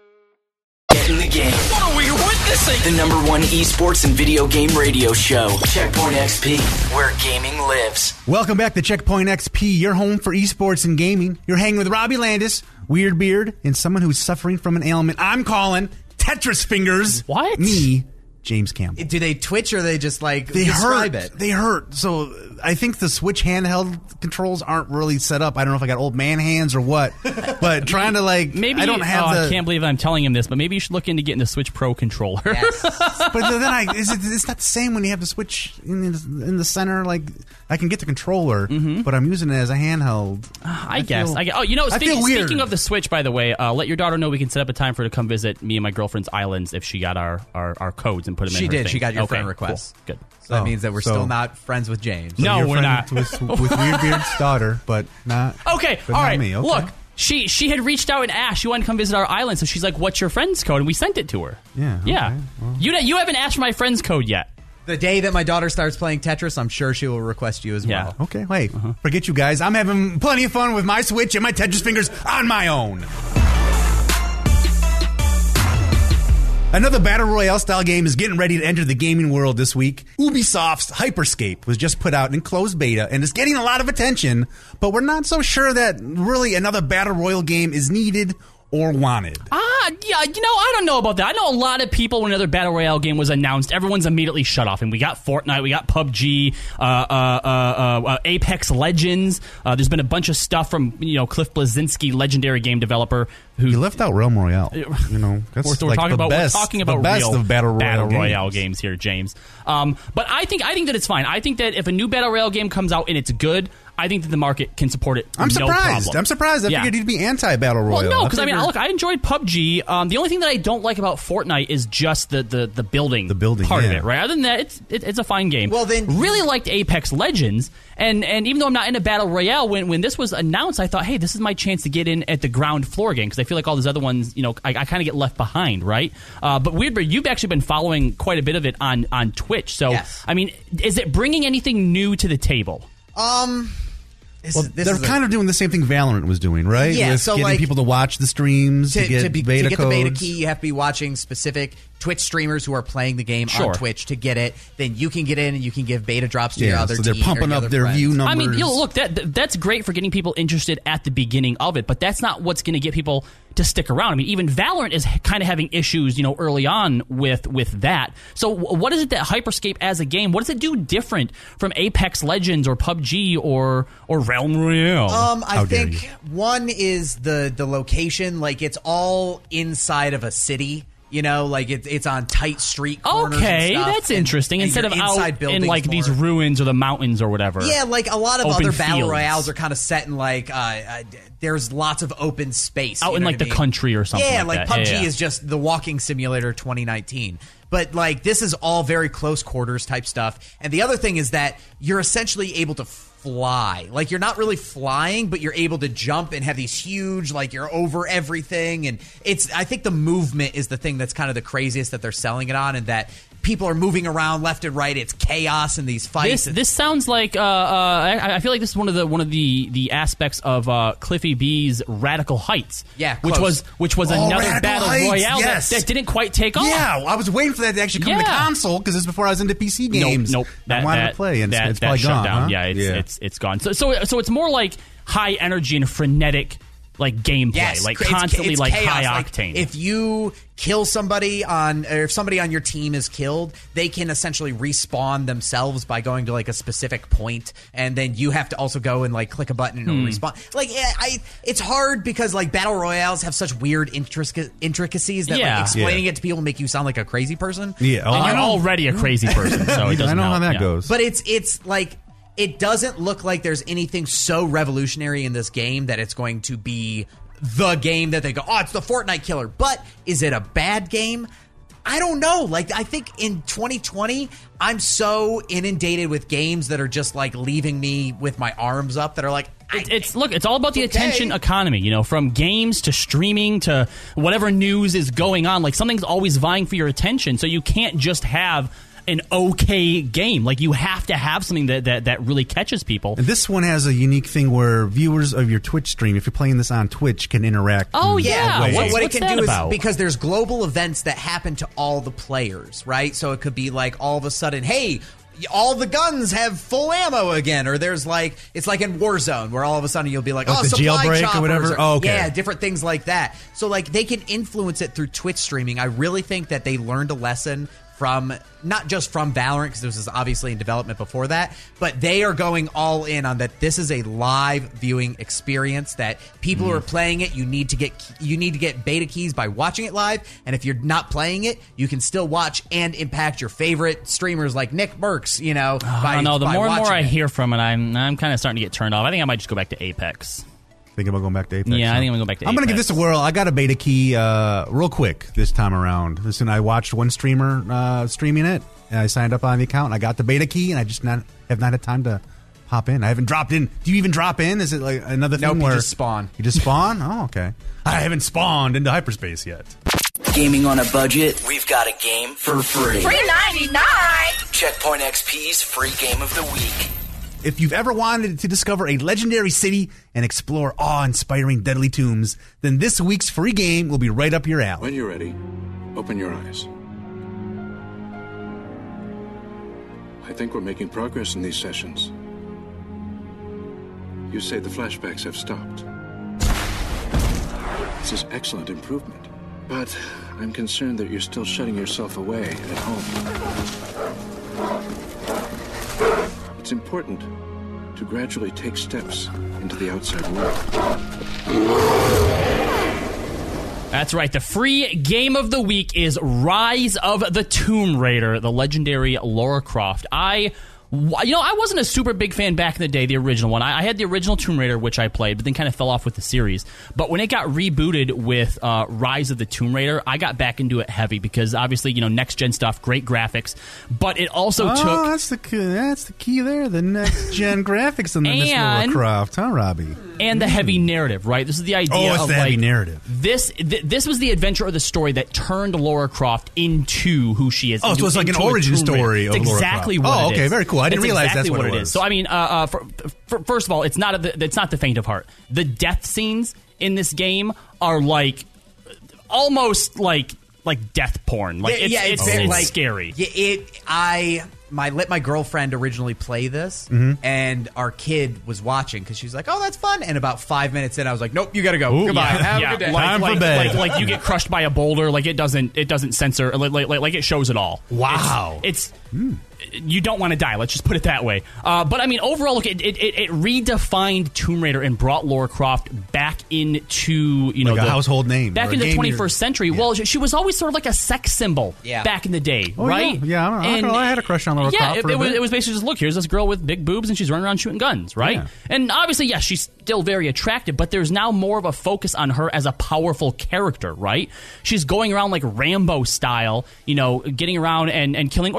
Get in the game. What are we witnessing? The number one esports and video game radio show, Checkpoint X P, where gaming lives. Welcome back to Checkpoint X P, your home for esports and gaming. You're hanging with Robbie Landis, Weird Beard, and someone who's suffering from an ailment I'm calling Tetris fingers. What? Me, James Campbell. Do they twitch or they just like They describe hurt. it? They hurt. So I think the Switch handheld controls aren't really set up. I don't know if I got old man hands or what, but trying to like, Maybe I don't have oh, the. I can't believe I'm telling him this, but maybe you should look into getting the Switch Pro controller. Yes. But then I, is it, it's not the same when you have the Switch in the, in the center. Like I can get the controller, mm-hmm. but I'm using it as a handheld. I, I guess. feel, I guess. Oh, you know, I speak, feel weird. speaking of the Switch, by the way, uh, let your daughter know we can set up a time for her to come visit me and my girlfriend's islands if she got our, our, our codes and put them She in her did. thing. She got your okay, friend request. Cool. Good. So that Oh, means that we're so- still not friends with James. No, You're we're not. friends With, with Weird Beard's daughter, but not. Okay, but all not right. Me. Okay. Look, she she had reached out and asked she wanted to come visit our island, so she's like, "What's your friend's code?" And we sent it to her. Yeah. Yeah. okay, well. You you haven't asked for my friend's code yet. The day that my daughter starts playing Tetris, I'm sure she will request you as Yeah. well. Okay, wait. Forget you guys. I'm having plenty of fun with my Switch and my Tetris fingers on my own. Another Battle Royale style game is getting ready to enter the gaming world this week. Ubisoft's Hyperscape was just put out in closed beta and is getting a lot of attention, but we're not so sure that really another Battle Royale game is needed or wanted. Ah, yeah, you know, I don't know about that. I know a lot of people, when another Battle Royale game was announced, everyone's immediately shut off. And we got Fortnite, we got P U B G, uh, uh, uh, uh, Apex Legends. Uh, there's been a bunch of stuff from, you know, Cliff Bleszinski, legendary game developer. Who You left out Realm Royale. You know, that's we're, we're like talking the about best, we're talking the about best real of Battle Royale, Battle Royale games. games here, James. Um, but I think I think that it's fine. I think that if a new Battle Royale game comes out and it's good, I think that the market can support it. I'm no surprised. problem. I'm surprised. I Yeah. figured you'd be anti-Battle Royale. Well, no, because I, mean, figured- look, I enjoyed P U B G. Um, the only thing that I don't like about Fortnite is just the the, the building, The building, part of yeah. it. Right? Other than that, it's it, it's a fine game. Well, then- really liked Apex Legends, and and even though I'm not into Battle Royale, when when this was announced, I thought, hey, this is my chance to get in at the ground floor game because I feel like all these other ones, you know, I, I kind of get left behind, right? Uh, but Weird Bird, you've actually been following quite a bit of it on on Twitch. So, Yes. I mean, is it bringing anything new to the table? Um, this, Well, this they're is a- kind of doing the same thing Valorant was doing, right? Yeah, With so, getting like, people to watch the streams to, to, get to, be, beta to get codes. the beta key, you have to be watching specific Twitch streamers who are playing the game Sure. on Twitch to get it. Then you can get in and you can give beta drops to Yeah, your other so they're team or pumping your up other their friends. view numbers. I mean, you know, look, that th- that's great for getting people interested at the beginning of it, but that's not what's going to get people to stick around. I mean, even Valorant is kind of having issues, you know, early on with with that. So, w- what is it that Hyperscape as a game? What does it do different from Apex Legends or P U B G or or Realm Royale? Um, I How dare think you. one is the the location. Like it's all inside of a city. You know, like it's it's on tight street corners. Okay, and stuff, that's and- interesting. and Instead you're of inside out in buildings like these more. ruins or the mountains or whatever. Yeah, like a lot of Open other battle fields. royales are kind of set in like uh, uh, there's lots of open space Out you in, know like, what the I mean? country or something Yeah, like that. P U B G Yeah, yeah. is just the walking simulator twenty nineteen. But like this is all very close quarters type stuff. And the other thing is that you're essentially able to fly. Like, you're not really flying, but you're able to jump and have these huge, like, you're over everything. And it's, I think the movement is the thing that's kind of the craziest that they're selling it on, and that people are moving around left and right. It's chaos in these fights. This, this sounds like uh, uh, I, I feel like this is one of the one of the, the aspects of uh, Cliffy B's Radical Heights. Yeah, which close. was which was Oh, another Radical battle Heights, royale yes. that, that didn't quite take off. Yeah, I was waiting for that to actually come to Yeah. console because this is before I was into P C Nope, games. nope. I wanted that, to play, and that, it's, it's that probably shut gone. down. Huh? Yeah, it's, yeah. it's it's gone. So so so it's more like high energy and frenetic, like gameplay, Yes, like it's- constantly it's like chaos. high Like, octane. if you kill somebody on, or if somebody on your team is killed, they can essentially respawn themselves by going to like a specific point, and then you have to also go and like click a button and it'll Hmm. respawn. Like, yeah, I, it's hard because like battle royales have such weird intric- intricacies that Yeah. like explaining Yeah. it to people make you sound like a crazy person. Yeah, oh, and I you're know. already a crazy person, so it doesn't I know help. how that Yeah. goes. But it's it's like it doesn't look like there's anything so revolutionary in this game that it's going to be the game that they go, oh, it's the Fortnite killer. But is it a bad game? I don't know. Like, I think in twenty twenty, I'm so inundated with games that are just like leaving me with my arms up that are like, It's, it's look. It's all about the okay. attention economy. You know, from games to streaming to whatever news is going on. Like, something's always vying for your attention, so you can't just have an okay game. Like, you have to have something that, that, that really catches people. And this one has a unique thing where viewers of your Twitch stream, if you're playing this on Twitch, can interact. Oh, in yeah. ways. What, what it what's can that do about? is because there's global events that happen to all the players, right? So it could be like all of a sudden, hey, all the guns have full ammo again, or there's like it's like in Warzone where all of a sudden you'll be like, Like oh, the supply jailbreak or choppers whatever? or- Oh, okay. yeah, different things like that. So like they can influence it through Twitch streaming. I really think that they learned a lesson from not just from Valorant, because this was obviously in development before that, but they are going all in on that. This is a live viewing experience that people Mm. who are playing it, you need to get you need to get beta keys by watching it live, and if you're not playing it, you can still watch and impact your favorite streamers like Nick Burks. You know, by, I don't know. The by more and more watching I it. hear from it, I'm I'm kind of starting to get turned off. I think I might just go back to Apex. Think about going back to Apex. Yeah, I huh? think I'm gonna go back to I'm gonna give Apex. this a whirl. I got a beta key uh, real quick this time around. Listen, I watched one streamer uh, streaming it, and I signed up on the account, and I got the beta key, and I just not have not had time to hop in. I haven't dropped in. Do you even drop in? Is it like another thing Nope, you where just spawn. You just spawn? Oh, okay. I haven't spawned into hyperspace yet. Gaming on a budget? We've got a game for free. Free ninety-nine. Checkpoint X P's free game of the week. If you've ever wanted to discover a legendary city and explore awe-inspiring deadly tombs, then this week's free game will be right up your alley. When you're ready, open your eyes. I think we're making progress in these sessions. You say the flashbacks have stopped. This is excellent improvement. But I'm concerned that you're still shutting yourself away at home. It's important to gradually take steps into the outside world. That's right. The free game of the week is Rise of the Tomb Raider, the legendary Lara Croft. I, you know, I wasn't a super big fan back in the day, the original one. I, I had the original Tomb Raider, which I played, but then kind of fell off with the series. But when it got rebooted with uh, Rise of the Tomb Raider, I got back into it heavy because obviously, you know, next gen stuff, great graphics, but it also oh, took. that's the key, that's the key there. The next gen graphics in the Miss Lara And- Croft, huh, Robbie? And the heavy narrative, right? This is the idea Oh, it's of the like heavy narrative. This th- this was the adventure or the story that turned Lara Croft into who she is. Oh, so into- it's like an into a origin Tomb Raider. story It's of Lara exactly Croft. what Oh, it okay, is. very cool. I didn't It's realize exactly that's what it is. was. So I mean, uh, uh, for, for, first of all, it's not a, it's not the faint of heart. The death scenes in this game are like almost like like death porn. Like it's, yeah, it's, it's, it's like, scary. Yeah, it. I my let my girlfriend originally play this, Mhm. and our kid was watching because she was like, "Oh, that's fun." And about five minutes in, I was like, "Nope, you got to go. Ooh, Goodbye. Yeah, Have yeah. a good day." Like, Time for like, bed. like, like you get crushed by a boulder. Like it doesn't it doesn't censor. Like like, like it shows it all. Wow. It's. it's You don't want to die. Let's just put it that way. Uh, but I mean, overall, look, it, it, it it redefined Tomb Raider and brought Lara Croft back into you know Like a the, household name, back or a in the game twenty-first you're- century. yeah. Well, she, she was always sort of like a sex symbol Yeah. back in the day, Oh, right? yeah. Yeah, I don't know. I And- don't know. I had a crush on Lara yeah, Croft it, for a it was bit. it was basically just look, here's this girl with big boobs and she's running around shooting guns, right? Yeah. And obviously, yes, she's still very attractive, but there's now more of a focus on her as a powerful character, right? She's going around like Rambo style, you know, getting around and, and killing, or you can leave them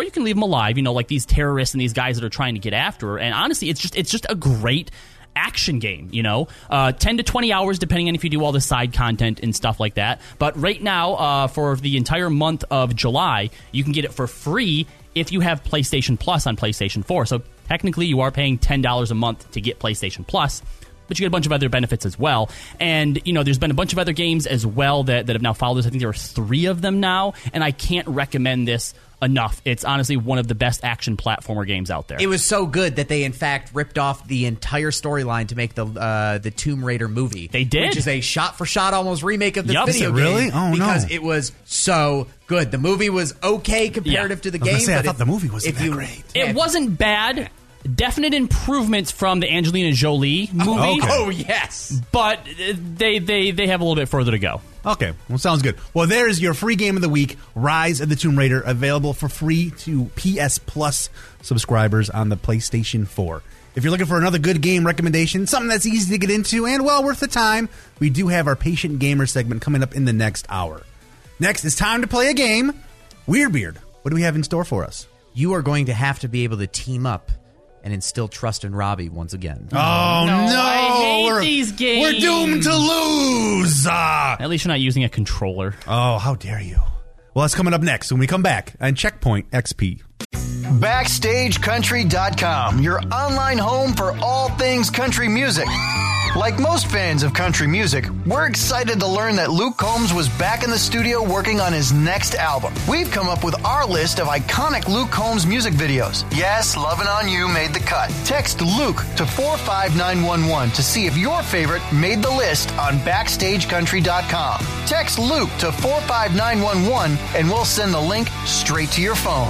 alive, you know, like these terrorists and these guys that are trying to get after her. And honestly, it's just it's just a great action game, you know, uh, ten to twenty hours depending on if you do all the side content and stuff like that. But right now, uh, for the entire month of July, you can get it for free if you have PlayStation Plus on PlayStation four. So technically, you are paying ten dollars a month to get PlayStation Plus, but you get a bunch of other benefits as well. And, you know, there's been a bunch of other games as well that, that have now followed this. I think there are three of them now, and I can't recommend this enough. It's honestly one of the best action platformer games out there. It was so good that they, in fact, ripped off the entire storyline to make the uh, the Tomb Raider movie. They did? Which is a shot-for-shot almost remake of the Yep. video Is it really? game. Oh, no. Because it was so good. The movie was okay comparative Yeah. to the I was game. gonna say, I but thought if- the movie wasn't if that you- great. It wasn't bad. Definite improvements from the Angelina Jolie movie. okay. Oh, yes. But uh, they, they, they have a little bit further to go. Okay, well, sounds good. Well, there's your free game of the week, Rise of the Tomb Raider, available for free to P S Plus subscribers on the PlayStation four. If you're looking for another good game recommendation, something that's easy to get into and well worth the time, we do have our Patient Gamer segment coming up in the next hour. Next, it's time to play a game. Weirdbeard, what do we have in store for us? You are going to have to be able to team up and instill trust in Robbie once again. Oh, no! I hate we're, these games. We're doomed to lose! Ah. At least you're not using a controller. Oh, how dare you. Well, that's coming up next when we come back on Checkpoint X P. Backstage Country dot com, your online home for all things country music. Like most fans of country music, we're excited to learn that Luke Combs was back in the studio working on his next album. We've come up with our list of iconic Luke Combs music videos. Yes, Lovin' On You made the cut. Text Luke to four five nine one one to see if your favorite made the list on Backstage Country dot com. Text Luke to four five nine one one and we'll send the link straight to your phone.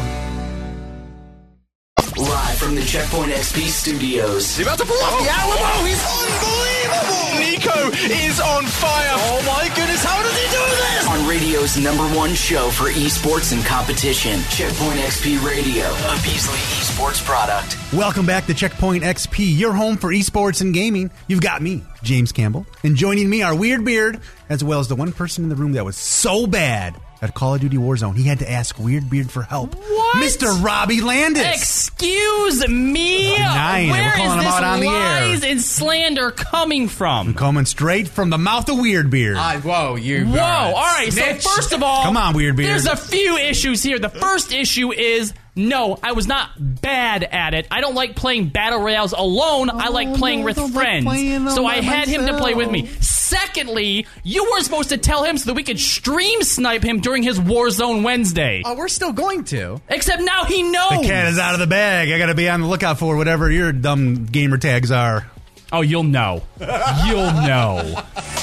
Live from the Checkpoint X P studios. He's about to pull off the Alamo. He's unbelievable. Nico is on fire. Oh my goodness, how does he do this? On radio's number one show for esports and competition, Checkpoint X P Radio, a Beasley Esports product. Welcome back to Checkpoint X P, your home for esports and gaming. You've got me, James Campbell, and joining me, our Weirdbeard, as well as the one person in the room that was so bad at Call of Duty Warzone, he had to ask Weirdbeard for help. What? Mister Robbie Landis. Excuse me. Nine. Where We're calling is him this out on the air. lies and slander coming from? Coming straight from the mouth of Weirdbeard. Uh, whoa, you. Whoa! All right. Snitch. So first of all, Come on, Weirdbeard. There's a few issues here. The first issue is no, I was not bad at it. I don't like playing battle royales alone. I like playing with friends. So I had him to play with me. Secondly, you were supposed to tell him so that we could stream snipe him during his Warzone Wednesday. Oh, we're still going to. Except now he knows. The cat is out of the bag. I got to be on the lookout for whatever your dumb gamer tags are. Oh, you'll know. You'll know.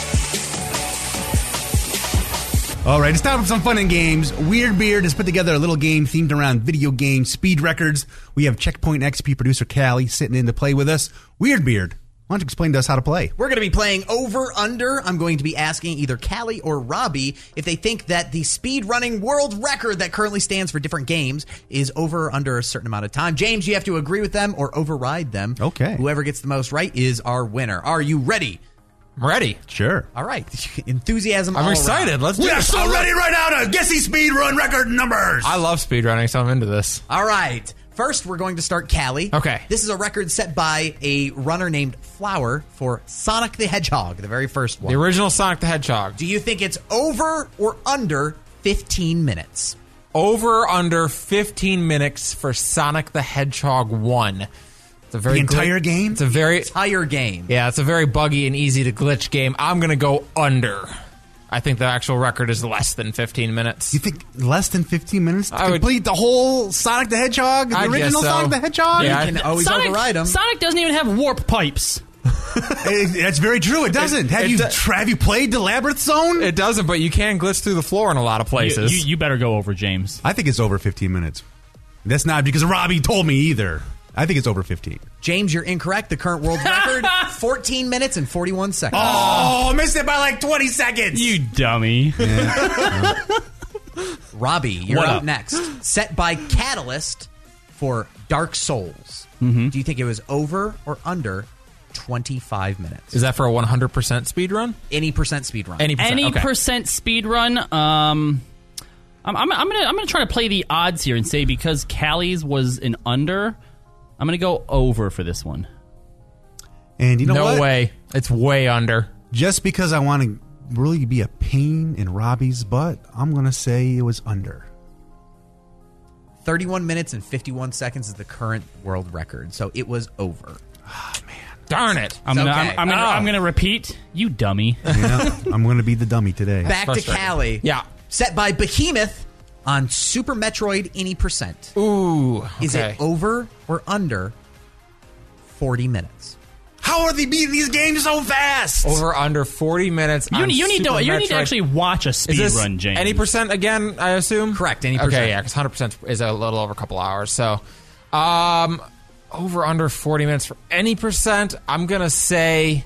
All right, it's time for some fun and games. Weirdbeard has put together a little game themed around video game speed records. We have Checkpoint X P producer Callie sitting in to play with us. Weirdbeard, why don't you explain to us how to play? We're going to be playing over under. I'm going to be asking either Callie or Robbie if they think that the speed running world record that currently stands for different games is over or under a certain amount of time. James, you have to agree with them or override them. Okay. Whoever gets the most right is our winner. Are you ready? I'm ready. Sure. All right. Enthusiasm. I'm all excited. around. Let's do We are this. so ready right now to guess these speed run record numbers. I love speedrunning, so I'm into this. All right. First, we're going to start Callie. Okay. This is a record set by a runner named Flower for Sonic the Hedgehog, the very first one. The original Sonic the Hedgehog. Do you think it's over or under fifteen minutes? Over or under fifteen minutes for Sonic the Hedgehog one. It's a very The entire gl- game? It's a very Entire game. yeah. It's a very buggy and easy to glitch game. I'm gonna go under. I think the actual record is less than fifteen minutes. You think less than fifteen minutes to I would- complete the whole Sonic the Hedgehog? The I guess original so. Sonic the Hedgehog? Yeah, I- You can always Sonic, override them. Sonic doesn't even have warp pipes. It- That's very true. It doesn't. It- have it you do- tra- have you played the Labyrinth Zone? It doesn't, but you can glitch through the floor in a lot of You, places. you, you better go over, James. I think it's over fifteen minutes. That's not because Robbie told me either. I think it's over fifteen. James, you're incorrect. The current world record, fourteen minutes and forty-one seconds. Oh, I missed it by like twenty seconds. You dummy. Robbie, you're What up, up? next. Set by Catalyst for Dark Souls. Mm-hmm. Do you think it was over or under twenty-five minutes? Is that for a one hundred percent speed run? Any percent speed run? Any percent? Any okay. percent speed run, um, I'm, I'm, I'm gonna I'm gonna try to play the odds here and say because Callie's was an under, I'm gonna go over for this one. And you know no what? No way. It's way under. Just because I want to really be a pain in Robbie's butt, I'm going to say it was under. thirty-one minutes and fifty-one seconds is the current world record, so it was over. Oh, man. Darn it. I'm going okay. I'm, I'm gonna, oh. I'm gonna repeat, you dummy. Yeah, I'm going to be the dummy today. Back to Callie. Yeah. Set by Behemoth on Super Metroid any percent. Ooh. Okay. Is it over or under forty minutes? How are they beating these games so fast? Over under forty minutes. You, on you need Super to you Metroid. need to actually watch a speed run, James. Any percent again, I assume? Correct, any percent. Okay, yeah, because one hundred percent is a little over a couple hours. So, um, over under forty minutes for any percent, I'm going to say,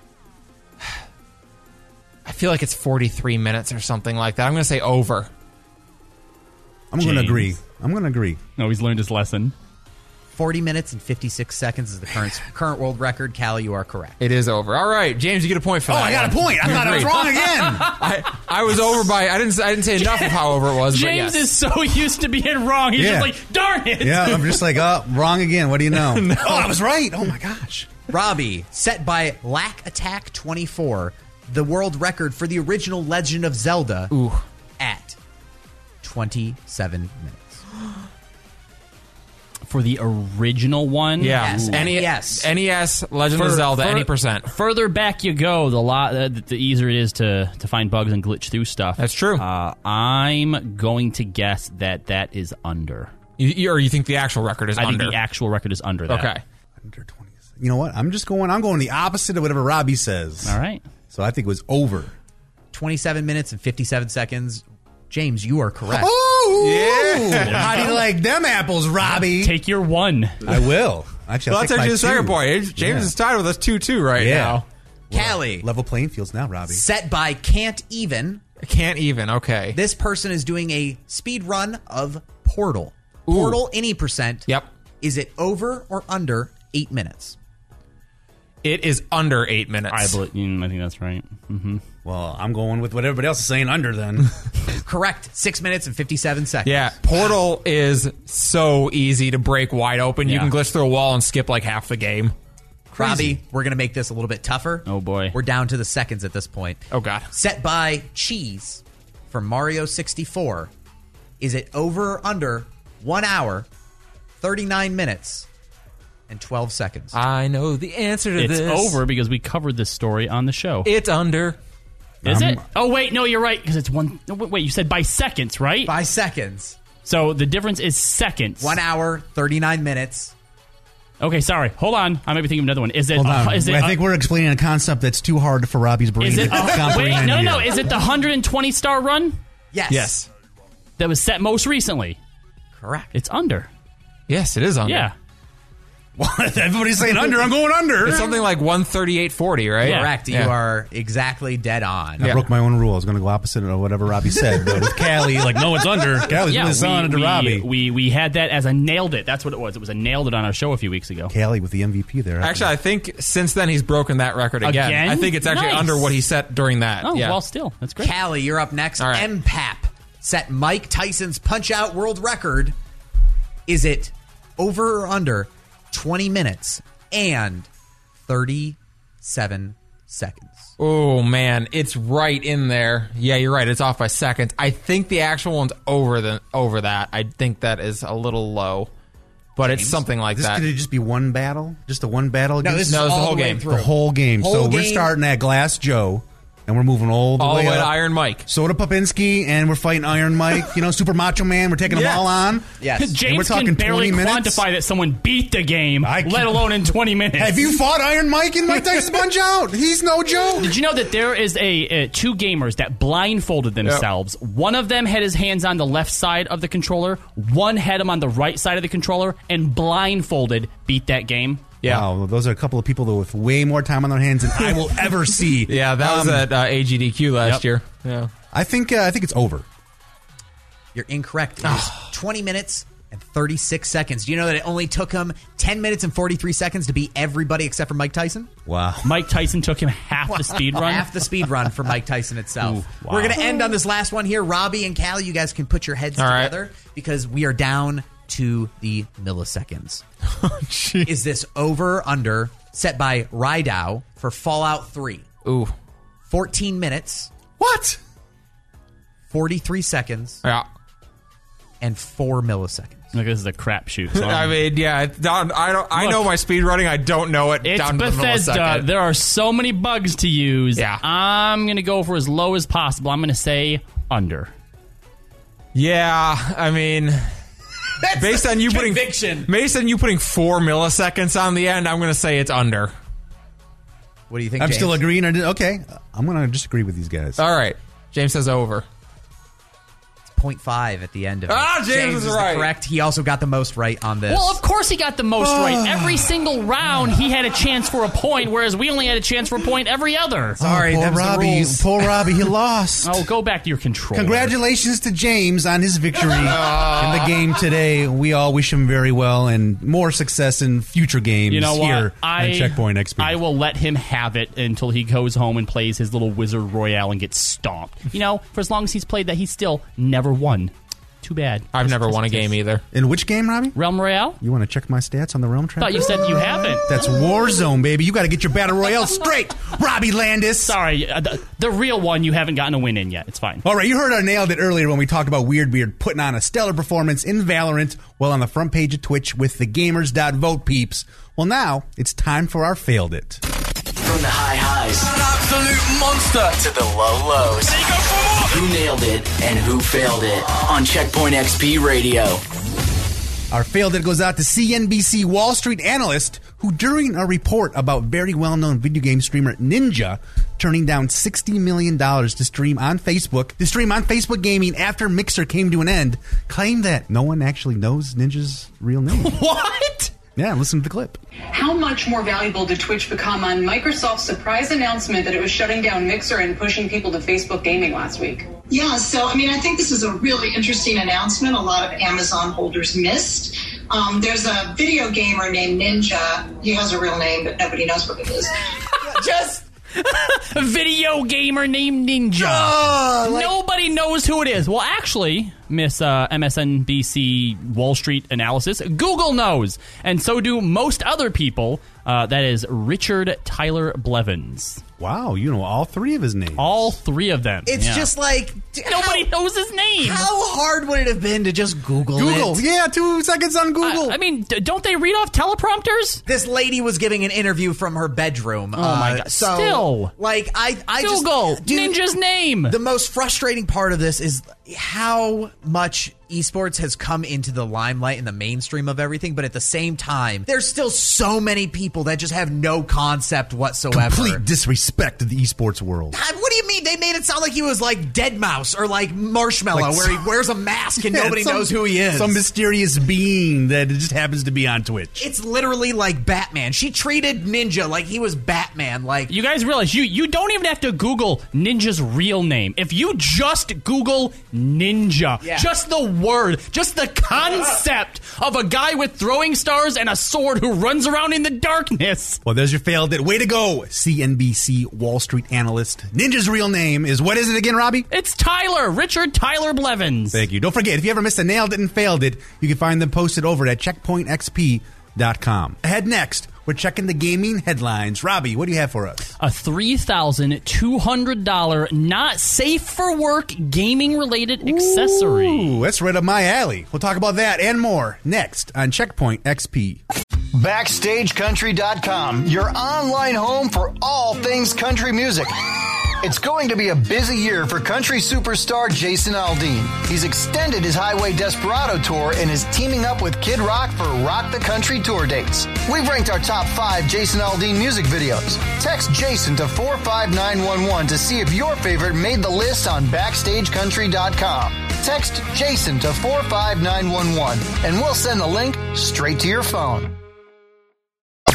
I feel like it's forty-three minutes or something like that. I'm going to say over. I'm going to agree. I'm going to agree. No, he's learned his lesson. forty minutes and fifty-six seconds is the current current world record. Callie, you are correct. It is over. All right, James, you get a point for Oh, that. I got one. a point. I You thought I was agreed. wrong again. I, I was over by, I didn't I didn't say enough of how over it was, James but yes. is so used to being wrong. He's Yeah. just like, darn it. Yeah, I'm just like, oh, wrong again. What do you know? No. Oh, I was right. Oh, my gosh. Robbie, set by Lack Attack twenty-four, the world record for the original Legend of Zelda Ooh. at twenty-seven minutes. For the original one? Yeah. Yes, N E yes. N E S, Legend For- of Zelda, for- any percent. Further back you go, the lot uh, the easier it is to, to find bugs and glitch through stuff. That's true. Uh, I'm going to guess that that is under. You, you- or you think the actual record is I under? think the actual record is under that. Okay. Under twenty. You know what? I'm just going, I'm going the opposite of whatever Robbie says. All right. So I think it was over. twenty-seven minutes and fifty-seven seconds. James, you are correct. Oh, yeah. How do you like them apples, Robbie? Take your one. I will. Actually, Well, I'll that's take my actually the second two. point. James Yeah. is tied with us two two right Yeah. now. Callie, Level playing fields now, Robbie. set by Can't Even. I can't even. Okay. This person is doing a speed run of Portal. Portal any percent. Yep. Is it over or under eight minutes? It is under eight minutes. I, believe, mm, I think that's right. Mm-hmm. Well, I'm going with what everybody else is saying under then. Correct. Six minutes and fifty-seven seconds. Yeah, Portal is so easy to break wide open. You Yeah. can glitch through a wall and skip like half the game. Robbie, we're going to make this a little bit tougher. Oh, boy. We're down to the seconds at this point. Oh, God. Set by Cheese from Mario sixty-four. Is it over or under one hour, thirty-nine minutes, and twelve seconds? I know the answer to It's this. over because we covered this story on the show. It's under. Is Um, it? Oh, wait. No, you're right because it's one. no, Wait, you said by seconds, right? By seconds. So the difference is seconds. One hour, thirty-nine minutes. Okay, sorry. Hold on. I might be thinking of another one. Is it? Hold uh, on. is it? I uh, think we're explaining a concept that's too hard for Robbie's brain Is it? to Uh, wait, comprehend no, no, no. here. Is it the one hundred twenty star run Yes. Yes. that was set most recently? Correct. It's under. Yes, it is under. Yeah. What? Everybody's saying under. I'm going under. It's something like one thirty-eight forty, right? Yeah. Correct. You Yeah. are exactly dead on. I Yeah. broke my own rule. I was going to go opposite of whatever Robbie said. But with Callie, like, no, it's under. Callie's Yeah, really selling it to we, Robbie. we we had that as a nailed it. That's what it was. It was a nailed it on our show a few weeks ago. Callie with the M V P there. Actually, I think since then he's broken that record again. Again? I think it's actually Nice. under what he set during that. Oh, yeah. well, still, that's great. Callie, you're up next. All right. M PAP set Mike Tyson's Punch-Out world record. Is it over or under twenty minutes and thirty-seven seconds? Oh, man. It's right in there. Yeah, you're right. It's off by seconds. I think the actual one's over the over that. I think that is a little low. But it's something like this that. could it just be one battle? Just a one battle? No, against- this is No, it's the all whole the way game. through. the whole game. Whole so we're game. starting at Glass Joe, and we're moving all the All way the way to up. Iron Mike. Soda Popinski, and we're fighting Iron Mike. You know, Super Macho Man. We're taking them Yes. all on. Yes. And we're James talking can barely twenty minutes. quantify that someone beat the game, I can- let alone in twenty minutes. Have you fought Iron Mike in Mike Tyson's Punch Out? He's no joke. Did you know that there is a uh, two gamers that blindfolded themselves? One of them had his hands on the left side of the controller. One had him on the right side of the controller, and blindfolded beat that game. Yeah. Wow, those are a couple of people that with way more time on their hands than I will ever see. Yeah, that was Um, at uh, A G D Q last Yep. year. Yeah. I think uh, I think it's over. You're incorrect. It is twenty minutes and thirty-six seconds. Do you know that it only took him ten minutes and forty-three seconds to beat everybody except for Mike Tyson? Wow. Mike Tyson took him half the speed run? Half the speed run for Mike Tyson itself. Ooh, wow. We're going to end on this last one here. Robbie and Callie, you guys can put your heads All together right. because we are down to the milliseconds. Oh, Is this over or under set by Rydao for Fallout three? Ooh. fourteen minutes. What? forty-three seconds. Yeah. And four milliseconds. Look, this is a crapshoot. So I mean, yeah, it's down, I don't. I Look, know my speed running. I don't know it it's down to the Bethesda. millisecond. There are so many bugs to use. Yeah. I'm going to go for as low as possible. I'm going to say under. Yeah, I mean, based on you putting conviction. based on you putting four milliseconds on the end, I'm going to say it's under. What do you think, I'm James? still agreeing. Okay, I'm going to disagree with these guys. All right, James says over. zero point five at the end of it. Ah, James is is right. the correct. He also got the most right on this. Well, of course he got the most right. Every single round, he had a chance for a point, whereas we only had a chance for a point every other. Sorry, oh, poor them's the Robbie. rules. Poor Robbie, he lost. Oh, go back to your control. Congratulations to James on his victory in the game today. We all wish him very well and more success in future games You know here what? I, on Checkpoint X P. I will let him have it until he goes home and plays his little Wizard Royale and gets stomped. You know, for as long as he's played that, he's still never won. Too bad. I've Just- never just- won a just- game either. In which game, Robbie? Realm Royale? You want to check my stats on the Realm Tracker? Thought you said you haven't. That's Warzone, baby. You got to get your Battle Royale straight, Robbie Landis. Sorry, uh, the, the real one you haven't gotten a win in yet. It's fine. All right, you heard I nailed it earlier when we talked about Weird Beard putting on a stellar performance in Valorant while on the front page of Twitch with the gamers.vote peeps. Well, now it's time for our Failed It. From the high highs, An absolute monster. to the low lows. There you go for more. Who nailed it and who failed it on Checkpoint X P Radio. Our Failed It goes out to C N B C Wall Street analyst who, during a report about very well-known video game streamer Ninja turning down sixty million dollars to stream on Facebook, to stream on Facebook Gaming after Mixer came to an end, claimed that no one actually knows Ninja's real name. What? Yeah, listen to the clip. How much more valuable did Twitch become on Microsoft's surprise announcement that it was shutting down Mixer and pushing people to Facebook Gaming last week? Yeah, so I mean, I think this is a really interesting announcement. A lot of Amazon holders missed. Um, there's a video gamer named Ninja. He has a real name, but nobody knows what it is. Just a video gamer named Ninja. Oh, like- Nobody knows who it is. Well, actually, Miss uh, M S N B C Wall Street analysis, Google knows, and so do most other people. Uh, that is Richard Tyler Blevins. Wow, you know all three of his names. All three of them. It's Yeah. just like Nobody how, knows his name. How hard would it have been to just Google, Google, it? yeah, two seconds on Google. I, I mean, d- don't they read off teleprompters? This lady was giving an interview from her bedroom. Oh my God. So, Still. like I, I Google just dude, Ninja's name. The most frustrating part of this is how much esports has come into the limelight and the mainstream of everything, but at the same time, there's still so many people that just have no concept whatsoever. Complete disrespect to the esports world. God, what do you mean? They made it sound like he was like Deadmau five or like Marshmallow, Like where he some- wears a mask and Yeah, nobody some- knows who he is. Some mysterious being that just happens to be on Twitch. It's literally like Batman. She treated Ninja like he was Batman. Like You guys realize you, you don't even have to Google Ninja's real name. If you just Google Ninja, Yeah. just the word, just the concept of a guy with throwing stars and a sword who runs around in the darkness. Well, there's your Failed It. Way to go, C N B C Wall Street analyst. Ninja's real name is, what is it again, Robbie? It's Tyler, Richard Tyler Blevins. Thank you. Don't forget, if you ever missed a Nailed It and Failed It, you can find them posted over at checkpoint x p dot com. Ahead next, we're checking the gaming headlines. Robbie, what do you have for us? A three thousand two hundred dollars not safe for work gaming related accessory. Ooh, that's right up my alley. We'll talk about that and more next on Checkpoint X P. Backstage Country dot com, your online home for all things country music. It's going to be a busy year for country superstar Jason Aldean. He's extended his Highway Desperado tour and is teaming up with Kid Rock for Rock the Country tour dates. We've ranked our top five Jason Aldean music videos. Text Jason to four five nine one one to see if your favorite made the list on Backstage Country dot com. Text Jason to four five nine one one and we'll send the link straight to your phone.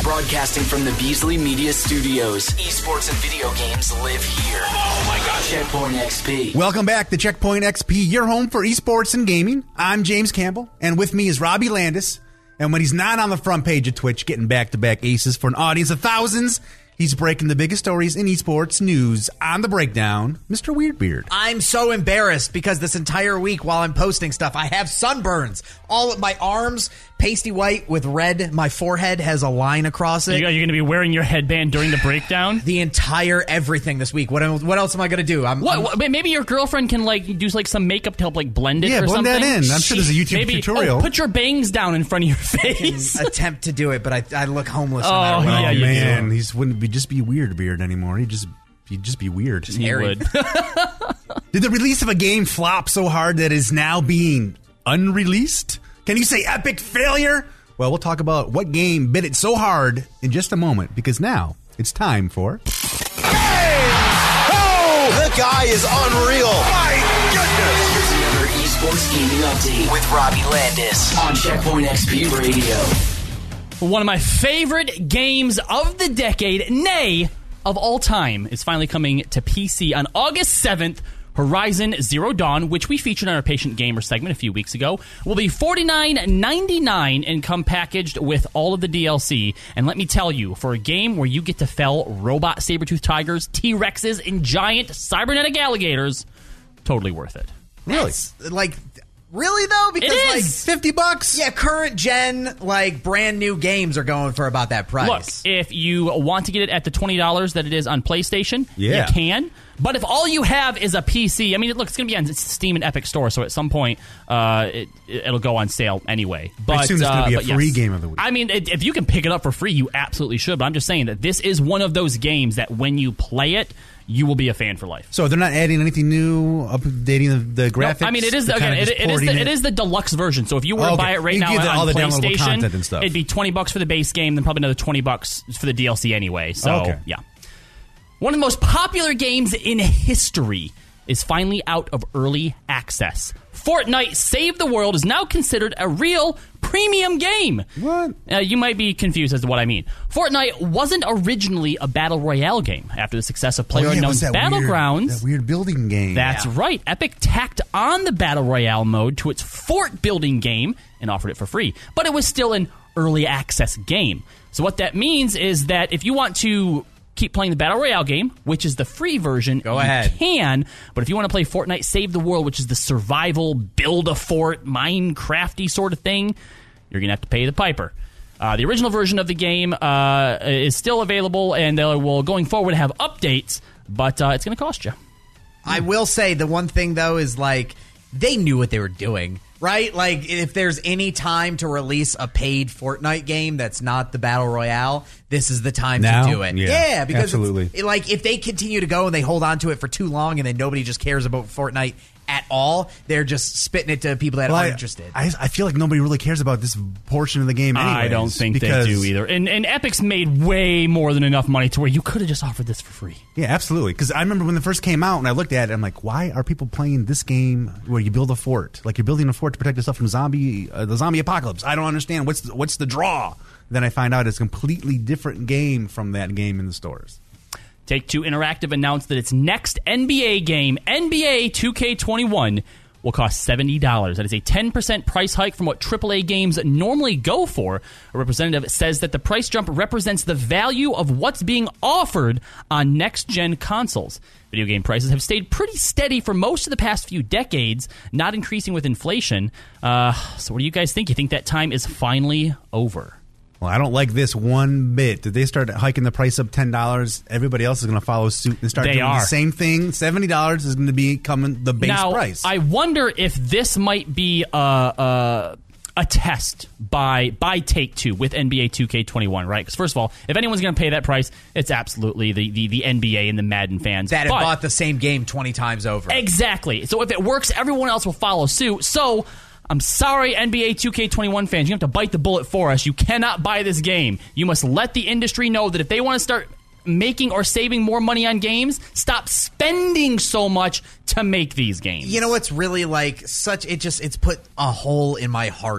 Broadcasting from the Beasley Media Studios. Esports and video games live here. Oh my God. Checkpoint X P. Welcome back to Checkpoint X P, your home for esports and gaming. I'm James Campbell, and with me is Robbie Landis. And when he's not on the front page of Twitch getting back-to-back aces for an audience of thousands, he's breaking the biggest stories in esports news on The Breakdown, Mister Weirdbeard. I'm so embarrassed because this entire week while I'm posting stuff, I have sunburns. All of my arms, pasty white with red. My forehead has a line across it. Are you, you going to be wearing your headband during the breakdown? The entire everything this week. What, what else am I going to do? I'm, what, I'm, what, maybe your girlfriend can like do like some makeup to help like blend it yeah, or blend something. that in. I'm sure there's a YouTube maybe, tutorial. Oh, put your bangs down in front of your face. attempt to do it, but I, I look homeless no oh, matter what. Yeah, oh, you man. do. He wouldn't be just be weird beard anymore. He'd just, he'd just be weird. Just hairy. Did the release of a game flop so hard that is now being unreleased? Can you say epic failure? Well, we'll talk about what game bit it so hard in just a moment, because now it's time for... Hey! Oh! The guy is unreal. My goodness! Here's another esports gaming update with Robbie Landis on Checkpoint X P Radio. One of my favorite games of the decade, nay, of all time, is finally coming to P C on August seventh. Horizon Zero Dawn, which we featured on our Patient Gamer segment a few weeks ago, will be forty-nine ninety-nine and come packaged with all of the D L C. And let me tell you, for a game where you get to fell robot saber-toothed tigers, T-Rexes, and giant cybernetic alligators, totally worth it. Really? That's, like... Really though? Because it like is. fifty bucks? Yeah, current gen, like brand new games are going for about that price. Look, if you want to get it at the twenty dollars that it is on PlayStation, yeah. you can. But if all you have is a P C, I mean, look, it's going to be on Steam and Epic Store, so at some point uh, it, it'll go on sale anyway. But I assume it's going to be a uh, free yes. game of the week. I mean, it, if you can pick it up for free, you absolutely should. But I'm just saying that this is one of those games that when you play it, you will be a fan for life. So they're not adding anything new, updating the, the graphics? No, I mean, it is They're again, kinda it, just it is the, porting it is the deluxe version. So if you were Oh, to okay. buy it right You now get the- all on the downloadable PlayStation, content and stuff. it'd be twenty bucks for the base game, then probably another twenty bucks for the D L C anyway. So Okay. yeah, one of the most popular games in history is finally out of early access. Fortnite Save the World is now considered a real premium game. What? Uh, you might be confused as to what I mean. Fortnite wasn't originally a battle royale game. After the success of PlayerUnknown's Oh, yeah, Battlegrounds, Weird, that weird building game. that's Yeah. right. Epic tacked on the Battle Royale mode to its fort building game and offered it for free. But it was still an early access game. So what that means is that if you want to keep playing the Battle Royale game, which is the free version, Go you ahead. can. But if you want to play Fortnite Save the World, which is the survival, build a fort, Minecrafty sort of thing, you're going to have to pay the piper. Uh, the original version of the game uh, is still available, and they will, going forward, have updates, but uh, it's going to cost you. I will say the one thing though is like they knew what they were doing, right? Like if there's any time to release a paid Fortnite game that's not the Battle Royale, this is the time Now? to do it. Yeah, because absolutely. It's, it, like if they continue to go and they hold on to it for too long and then nobody just cares about Fortnite at all, they're just spitting it to people that Well, aren't I- interested. I, I feel like nobody really cares about this portion of the game anyways. I don't think because, they do either. And, and Epic's made way more than enough money to where you could have just offered this for free. Yeah, absolutely. Because I remember when it first came out and I looked at it, I'm like, why are people playing this game where you build a fort? Like you're building a fort to protect yourself from zombie, uh, the zombie apocalypse. I don't understand. What's the, what's the draw? Then I find out it's a completely different game from that game in the stores. Take-Two Interactive announced that its next N B A game, N B A two K twenty-one, will cost seventy dollars. That is a ten percent price hike from what triple A games normally go for. A representative says that the price jump represents the value of what's being offered on next-gen consoles. Video game prices have stayed pretty steady for most of the past few decades, not increasing with inflation. Uh, so what do you guys think? You think that time is finally over? Well, I don't like this one bit. Did they start hiking the price up ten dollars? Everybody else is going to follow suit and start They doing are. the same thing. seventy dollars is going to be coming the base now, price. I wonder if this might be a, a, a test by by Take-Two with N B A two K twenty-one, right? Because first of all, if anyone's going to pay that price, it's absolutely the, the, the N B A and the Madden fans. that have But- bought the same game twenty times over. Exactly. So if it works, everyone else will follow suit. So I'm sorry, N B A two K twenty-one fans. You have to bite the bullet for us. You cannot buy this game. You must let the industry know that if they want to start making or saving more money on games, stop spending so much to make these games. You know what's really like such it just it's put a hole in my heart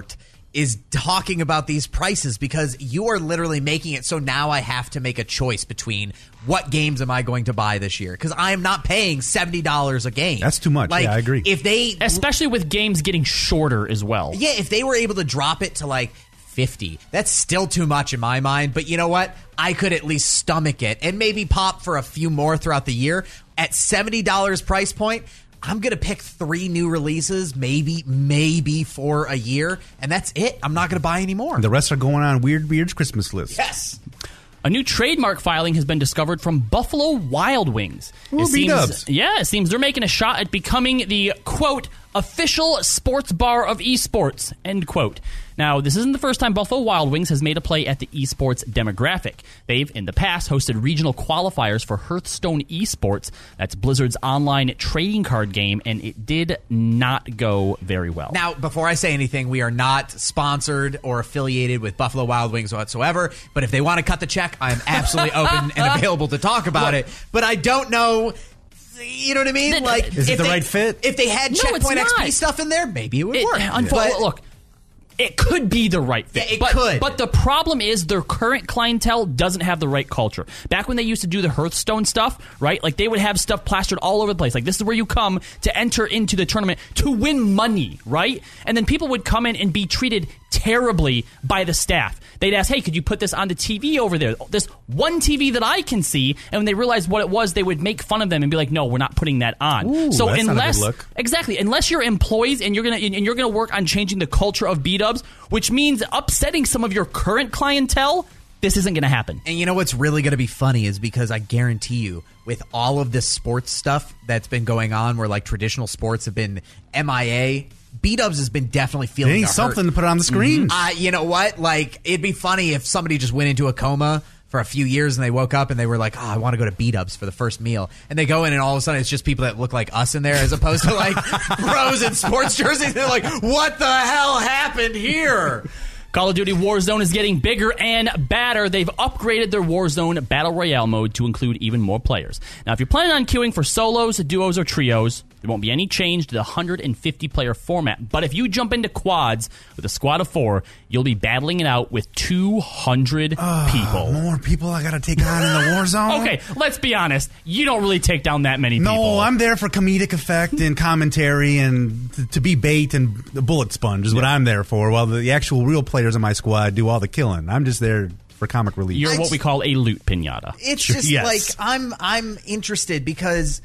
is talking about these prices because you are literally making it so now I have to make a choice between what games am I going to buy this year, because I am not paying seventy dollars a game. That's too much. Like, yeah, I agree. If they, especially with games getting shorter as well. Yeah, if they were able to drop it to like fifty, that's still too much in my mind. But you know what? I could at least stomach it and maybe pop for a few more throughout the year. At seventy dollars price point, I'm going to pick three new releases, maybe, maybe four a year, and that's it. I'm not going to buy any more. The rest are going on Weird Beard's Christmas list. Yes. A new trademark filing has been discovered from Buffalo Wild Wings. Ooh, It seems, B-dubs. yeah, it seems they're making a shot at becoming the, quote, official sports bar of esports, end quote. Now, this isn't the first time Buffalo Wild Wings has made a play at the esports demographic. They've, in the past, hosted regional qualifiers for Hearthstone Esports. That's Blizzard's online trading card game, and it did not go very well. Now, before I say anything, we are not sponsored or affiliated with Buffalo Wild Wings whatsoever, but if they want to cut the check, I am absolutely open and available to talk about it. But I don't know... You know what I mean? Like, is it if the they, right fit? If they had No, Checkpoint it's X P not. stuff in there, maybe it would It, work. unfo- But- look, it could be the right fit. Yeah, it but, could. But the problem is their current clientele doesn't have the right culture. Back when they used to do the Hearthstone stuff, right? Like, they would have stuff plastered all over the place. Like, this is where you come to enter into the tournament to win money, right? And then people would come in and be treated terribly by the staff. They'd ask, hey, could you put this on the T V over there? This one T V that I can see. And when they realized what it was, they would make fun of them and be like, no, we're not putting that on. Ooh, so that's not a good unless look. exactly, unless you're employees and you're gonna and you're gonna work on changing the culture of B-dubs, which means upsetting some of your current clientele, this isn't gonna happen. And you know what's really going to be funny is because I guarantee you, with all of this sports stuff that's been going on, where like traditional sports have been M I A, B-dubs has been definitely feeling They need the hurt. something to put on the screen. Uh, you know what? Like, it'd be funny if somebody just went into a coma for a few years and they woke up and they were like, oh, I want to go to B-dubs for the first meal. And they go in and all of a sudden it's just people that look like us in there as opposed to like pros in sports jerseys. They're like, what the hell happened here? Call of Duty Warzone is getting bigger and badder. They've upgraded their Warzone Battle Royale mode to include even more players. Now, if you're planning on queuing for solos, duos, or trios, there won't be any change to the one hundred fifty player format. But if you jump into quads with a squad of four, you'll be battling it out with two hundred people. More people I got to take on in the war zone? Okay, let's be honest. You don't really take down that many No, people. I'm there for comedic effect and commentary and t- to be bait and the bullet sponge is what I'm there for, while the actual real players in my squad do all the killing. I'm just there for comic relief. You're what we call a loot pinata. It's just Yes. like I'm I'm interested because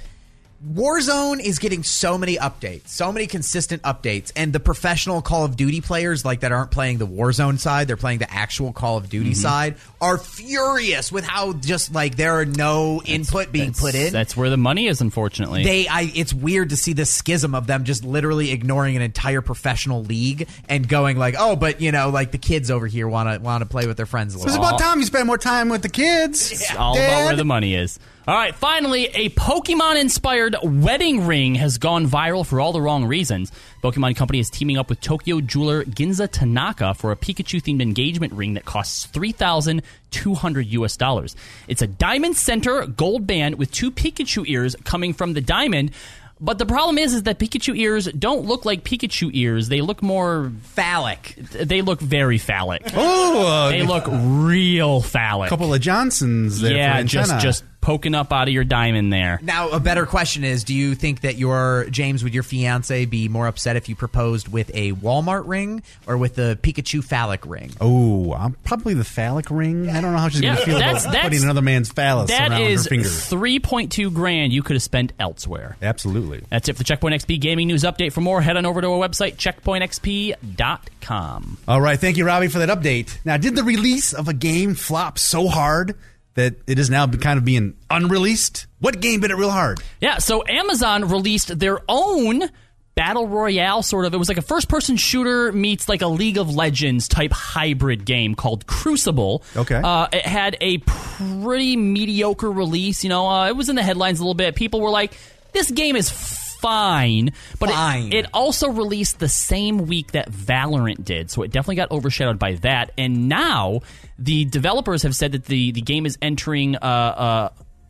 Warzone is getting so many updates, so many consistent updates, and the professional Call of Duty players, like that aren't playing the Warzone side, they're playing the actual Call of Duty Mhm. side, are furious with how just like there are no input being put in. That's where the money is, unfortunately. They, I, it's weird to see this schism of them just literally ignoring an entire professional league and going like, oh, but you know, like the kids over here want to want to play with their friends a So little. it's about time you spend more time with the kids. It's all about where the money is. All right, finally, a Pokemon-inspired wedding ring has gone viral for all the wrong reasons. Pokemon Company is teaming up with Tokyo jeweler Ginza Tanaka for a Pikachu-themed engagement ring that costs three thousand two hundred U S dollars. It's a diamond center gold band with two Pikachu ears coming from the diamond. But the problem is, is that Pikachu ears don't look like Pikachu ears. They look more phallic. They look very phallic. Oh, uh, they look real phallic. A couple of Johnsons there. Yeah, for just antenna. just poking up out of your diamond there. Now, a better question is, do you think that your, James, would your fiance be more upset if you proposed with a Walmart ring or with the Pikachu phallic ring? Oh, I'm probably the phallic ring. I don't know how she's Yeah, going to feel that's- about that's- putting another man's phallus That around is her finger. three point two grand you could have spent elsewhere. Absolutely. That's it for the Checkpoint X P Gaming News Update. For more, head on over to our website, checkpoint x p dot com. All right, thank you, Robbie, for that update. Now, did the release of a game flop so hard that it is now kind of being unreleased? What game hit it real hard? Yeah, so Amazon released their own Battle Royale, sort of. It was like a first-person shooter meets like a League of Legends type hybrid game called Crucible. Okay. Uh, it had a pretty mediocre release. You know, uh, it was in the headlines a little bit. People were like, this game is fine. But Fine. It, it also released the same week that Valorant did, so it definitely got overshadowed by that. And now the developers have said that the, the game is entering uh, uh,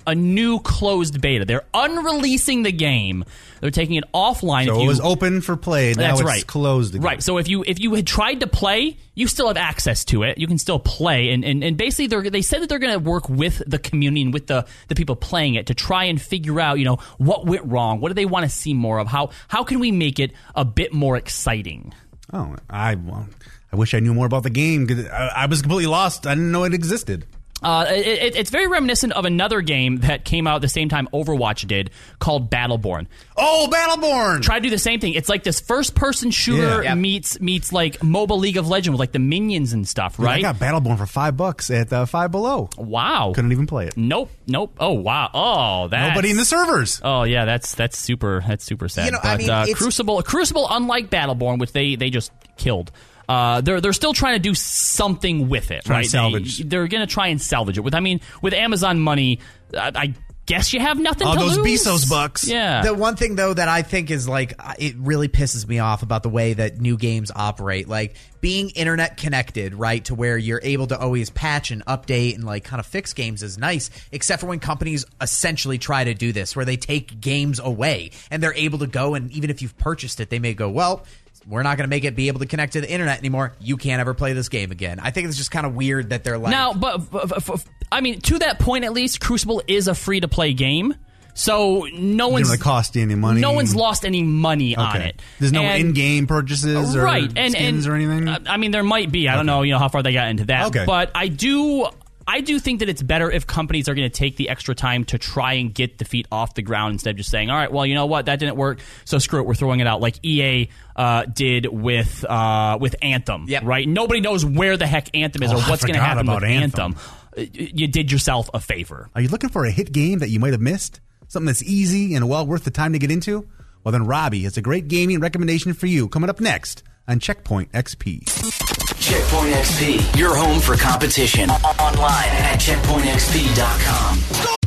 a new closed beta. They're unreleasing the game. They're taking it offline. So if you, it was open for play. Now that's it's right. closed again. Right. So if you if you had tried to play, you still have access to it. You can still play. And, and, and basically, they're, they said that they're going to work with the community and with the, the people playing it to try and figure out, you know, what went wrong. What do they want to see more of? How how can we make it a bit more exciting? Oh, I well, I wish I knew more about the game because I, I was completely lost. I didn't know it existed. Uh, it, it's very reminiscent of another game that came out at the same time Overwatch did called Battleborn. Oh, Battleborn! Try to do the same thing. It's like this first-person shooter Yeah. Yep. meets meets like mobile League of Legends with like the minions and stuff, Dude, right? I got Battleborn for five bucks at uh, Five Below. Wow! Couldn't even play it. Nope, nope. Oh wow! Oh, that's, Nobody in the servers. Oh yeah, that's that's super. That's super sad. You know, but I mean, uh, it's- Crucible, Crucible, unlike Battleborn, which they they just killed. Uh, they're they're still trying to do something with it, Trying right? to salvage. They, they're going to try and salvage it. With I mean, with Amazon money, I, I guess you have nothing All to those lose. Bezos bucks. Yeah. The one thing, though, that I think is, like, it really pisses me off about the way that new games operate, like, being internet connected, right, to where you're able to always patch and update and, like, kind of fix games is nice, except for when companies essentially try to do this, where they take games away, and they're able to go, and even if you've purchased it, they may go, well, we're not going to make it be able to connect to the internet anymore. You can't ever play this game again. I think it's just kind of weird that they're like... Now, but, but, but, but I mean, to that point at least, Crucible is a free-to-play game. So no It one's didn't really cost you any money. No one's lost any money on Okay. it. There's no And- in-game purchases or right. and, skins and, or anything? uh, I mean, there might be. I don't know, you know, how far they got into that. Okay. But I do. I do think that it's better if companies are going to take the extra time to try and get the feet off the ground instead of just saying, all right, well, you know what, that didn't work, so screw it, we're throwing it out, like E A uh, did with uh, with Anthem, Yep. right? Nobody knows where the heck Anthem is Oh, or I what's going to forgot happen about with Anthem. Anthem. Uh, You did yourself a favor. Are you looking for a hit game that you might have missed? Something that's easy and well worth the time to get into? Well, then Robbie has a great gaming recommendation for you coming up next on Checkpoint X P. Checkpoint X P, your home for competition. Online at checkpoint x p dot com.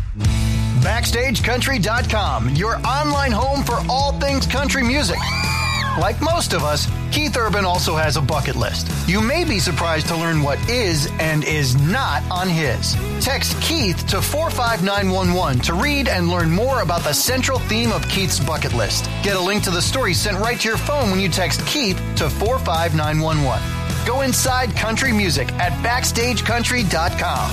Backstage Country dot com, your online home for all things country music. Like most of us, Keith Urban also has a bucket list. You may be surprised to learn what is and is not on his. Text Keith to four five nine one one to read and learn more about the central theme of Keith's bucket list. Get a link to the story sent right to your phone when you text Keith to four five nine one one. Go inside country music at backstage country dot com.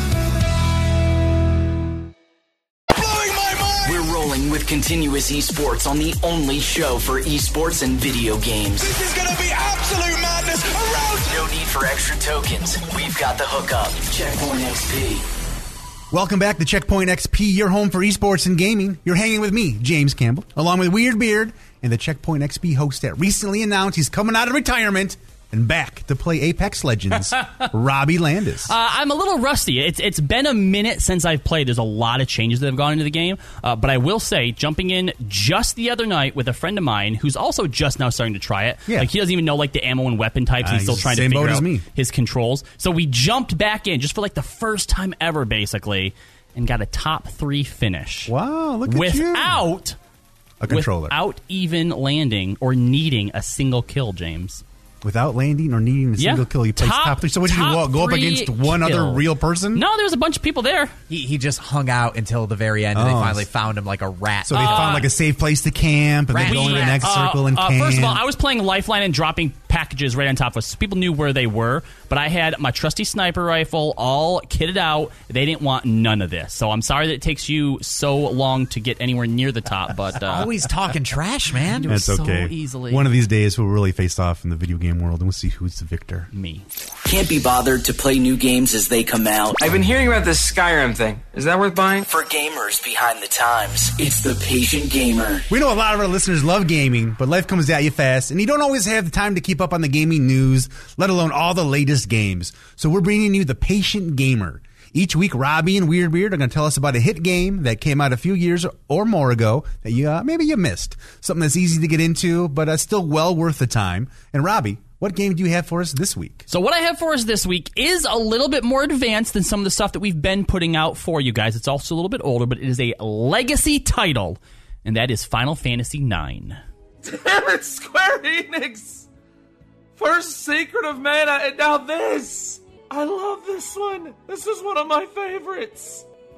We're rolling with continuous esports on the only show for esports and video games. This is going to be absolute madness around. No need for extra tokens. We've got the hookup. Checkpoint X P. Welcome back to Checkpoint X P, your home for esports and gaming. You're hanging with me, James Campbell, along with Weird Beard and the Checkpoint X P host that recently announced he's coming out of retirement and back to play Apex Legends, Robbie Landis. Uh, I'm a little rusty. It's It's been a minute since I've played. There's a lot of changes that have gone into the game. Uh, but I will say, jumping in just the other night with a friend of mine who's also just now starting to try it. Yeah. Like, he doesn't even know like the ammo and weapon types. Uh, he's still he's trying to same figure boat out as me. his controls. So we jumped back in just for like the first time ever, basically, and got a top three finish. Wow, look at without, you. A controller. Without even landing or needing a single kill, James. Without landing or needing a Yeah. single kill, you place Top- top, three. So what did you top go, go up three against one other kill. real person? No, there was a bunch of people there. He, he just hung out until the very end, and Oh. they finally found him like a rat. So they Uh, found like a safe place to camp and then rat go into the trap. next Uh, circle and uh, camp. First of all, I was playing Lifeline and dropping packages right on top of us. So people knew where they were, but I had my trusty sniper rifle all kitted out. They didn't want none of this. So I'm sorry that it takes you so long to get anywhere near the top. But uh, Always talking trash, man. do it That's so okay. easily. One of these days, we'll really face off in the video game world, and we'll see who's the victor. Me. Can't be bothered to play new games as they come out. I've been hearing about this Skyrim thing. Is that worth buying? For gamers behind the times, it's the Patient Gamer. We know a lot of our listeners love gaming, but life comes at you fast, and you don't always have the time to keep up on the gaming news, let alone all the latest games. So we're bringing you the Patient Gamer. Each week, Robbie and Weird Beard are going to tell us about a hit game that came out a few years or more ago that you uh, maybe you missed. Something that's easy to get into, but uh, still well worth the time. And Robbie, what game do you have for us this week? So what I have for us this week is a little bit more advanced than some of the stuff that we've been putting out for you guys. It's also a little bit older, but it is a legacy title, and that is Final Fantasy nine. Damn it, Square Enix! First Secret of Mana, and now this! I love this one! This is one of my favorites!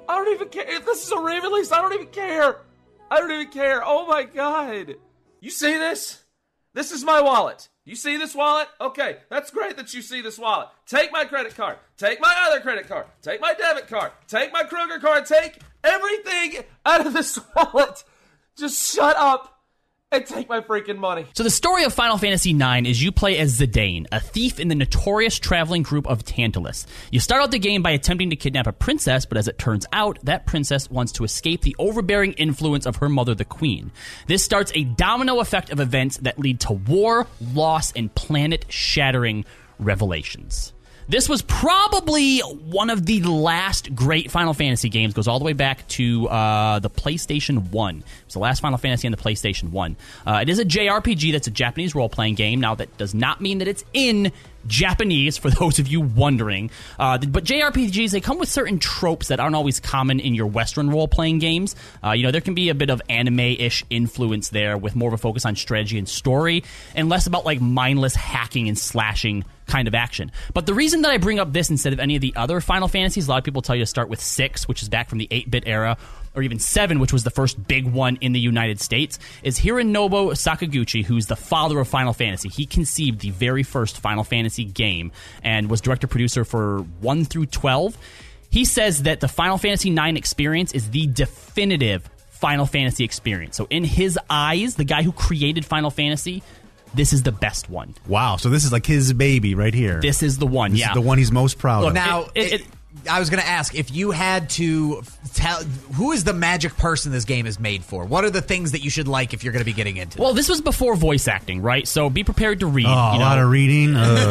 I don't even care. If this is a re-release, I don't even care. I don't even care. Oh my god. You see this? This is my wallet. You see this wallet? Okay, that's great that you see this wallet. Take my credit card. Take my other credit card. Take my debit card. Take my Kroger card. Take everything out of this wallet. Just shut up and take my freaking money. So the story of Final Fantasy nine is you play as Zidane, a thief in the notorious traveling group of Tantalus. You start out the game by attempting to kidnap a princess, but as it turns out, that princess wants to escape the overbearing influence of her mother, the queen. This starts a domino effect of events that lead to war, loss, and planet-shattering revelations. This was probably one of the last great Final Fantasy games. Goes all the way back to uh, the PlayStation one. It was the last Final Fantasy on the PlayStation one. Uh, it is a J R P G that's a Japanese role-playing game. Now, that does not mean that it's in Japanese, for those of you wondering. Uh, but J R P Gs, they come with certain tropes that aren't always common in your Western role-playing games. Uh, you know, there can be a bit of anime-ish influence there with more of a focus on strategy and story and less about, like, mindless hacking and slashing kind of action. But the reason that I bring up this instead of any of the other Final Fantasies, a lot of people tell you to start with six, which is back from the eight-bit era, or even seven, which was the first big one in the United States, is Hironobu Sakaguchi, who's the father of Final Fantasy. He conceived the very first Final Fantasy game and was director-producer for one through twelve. He says that the Final Fantasy nine experience is the definitive Final Fantasy experience. So in his eyes, the guy who created Final Fantasy, this is the best one. Wow, so this is like his baby right here. This is the one, this yeah. Is the one he's most proud well, of. Now, it, it, it, I was going to ask, if you had to tell, who is the magic person this game is made for? What are the things that you should like if you're going to be getting into Well, it? this was before voice acting, right? So be prepared to read. Oh, you know. a lot of reading.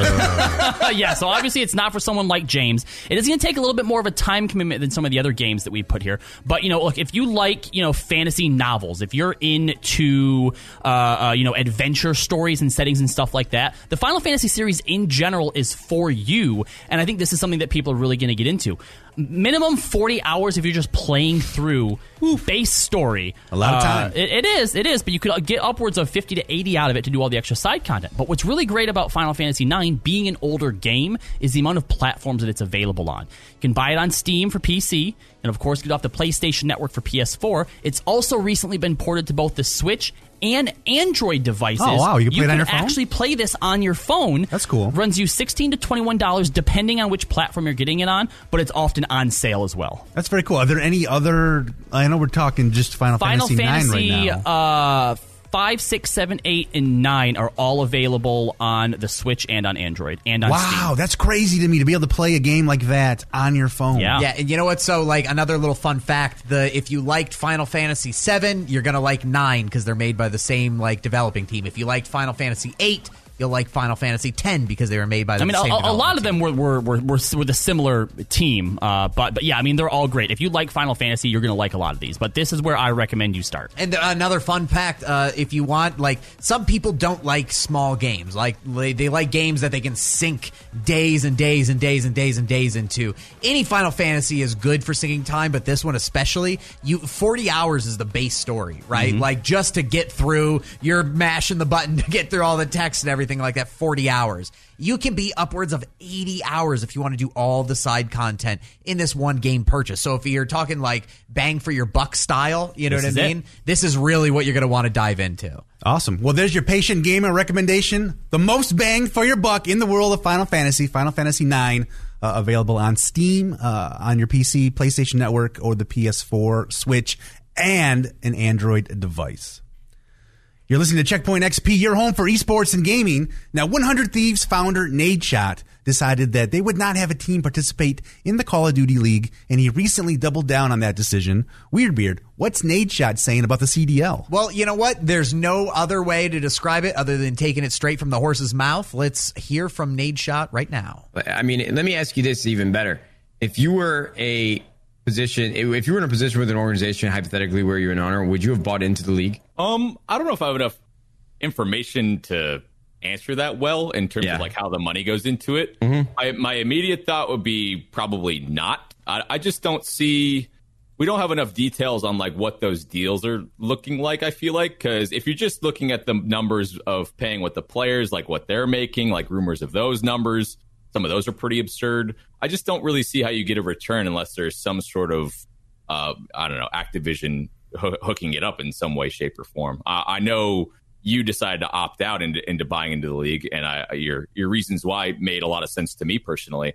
Yeah, so obviously it's not for someone like James. It is going to take a little bit more of a time commitment than some of the other games that we put here. But, you know, look, if you like, you know, fantasy novels, if you're into, uh, uh, you know, adventure stories and settings and stuff like that, the Final Fantasy series in general is for you. And I think this is something that people are really going to get into. Minimum forty hours if you're just playing through base story. A lot of time. Uh, it, it is, it is, but you could get upwards of fifty to eighty out of it to do all the extra side content. But what's really great about Final Fantasy nine, being an older game, is the amount of platforms that it's available on. You can buy it on Steam for P C, and of course get it off the PlayStation Network for P S four. It's also recently been ported to both the Switch and Android devices. Oh, wow. You can play it on your phone? actually play this on your phone. That's cool. Runs you sixteen to twenty-one dollars depending on which platform you're getting it on, but it's often on sale as well. That's very cool. Are there any other... I know we're talking just Final, Final Fantasy, Fantasy nine right now. uh, five, six, seven, eight, and nine are all available on the Switch and on Android and on Steam. Wow, that's crazy to me to be able to play a game like that on your phone. Yeah. Yeah, and you know what? So, like, another little fun fact, the if you liked Final Fantasy seven, you're going to like nine because they're made by the same, like, developing team. If you liked Final Fantasy eight, you'll like Final Fantasy ten because they were made by the I mean, same a, a lot of team. them were were, were, were with a similar team, uh, but but yeah, I mean, they're all great. If you like Final Fantasy, you're going to like a lot of these. But this is where I recommend you start. And another fun fact, uh, if you want, like, some people don't like small games. Like, they, they like games that they can sink days and days and days and days and days into. Any Final Fantasy is good for sinking time, but this one especially, you forty hours is the base story, right? Mm-hmm. Like, just to get through, you're mashing the button to get through all the text and everything like that, forty hours. You can be upwards of eighty hours if you want to do all the side content in this one game purchase. So if you're talking like bang for your buck style, you know This what I is mean? it. This is really what you're going to want to dive into. Awesome. Well, there's your patient gamer recommendation. The most bang for your buck in the world of Final Fantasy. Final Fantasy nine, uh, available on Steam, uh, on your P C, PlayStation Network, or the P S four, Switch, and an Android device. You're listening to Checkpoint X P, your home for esports and gaming. Now, one hundred Thieves founder Nadeshot decided that they would not have a team participate in the Call of Duty League, and he recently doubled down on that decision. Weirdbeard, what's Nadeshot saying about the C D L? Well, you know what? There's no other way to describe it other than taking it straight from the horse's mouth. Let's hear from Nadeshot right now. I mean, let me ask you this even better. If you were a position, if you were in a position with an organization, hypothetically, where you're an owner, would you have bought into the league? Um, I don't know if I have enough information to answer that well in terms Yeah. of like how the money goes into it. Mm-hmm. I, my immediate thought would be probably not. I, I just don't see. We don't have enough details on like what those deals are looking like. I feel like because if you're just looking at the numbers of paying what the players, like what they're making, like rumors of those numbers, some of those are pretty absurd. I just don't really see how you get a return unless there's some sort of uh, I don't know, Activision ho- hooking it up in some way, shape, or form. I, I know you decided to opt out into, into buying into the league, and I, your your reasons why made a lot of sense to me personally.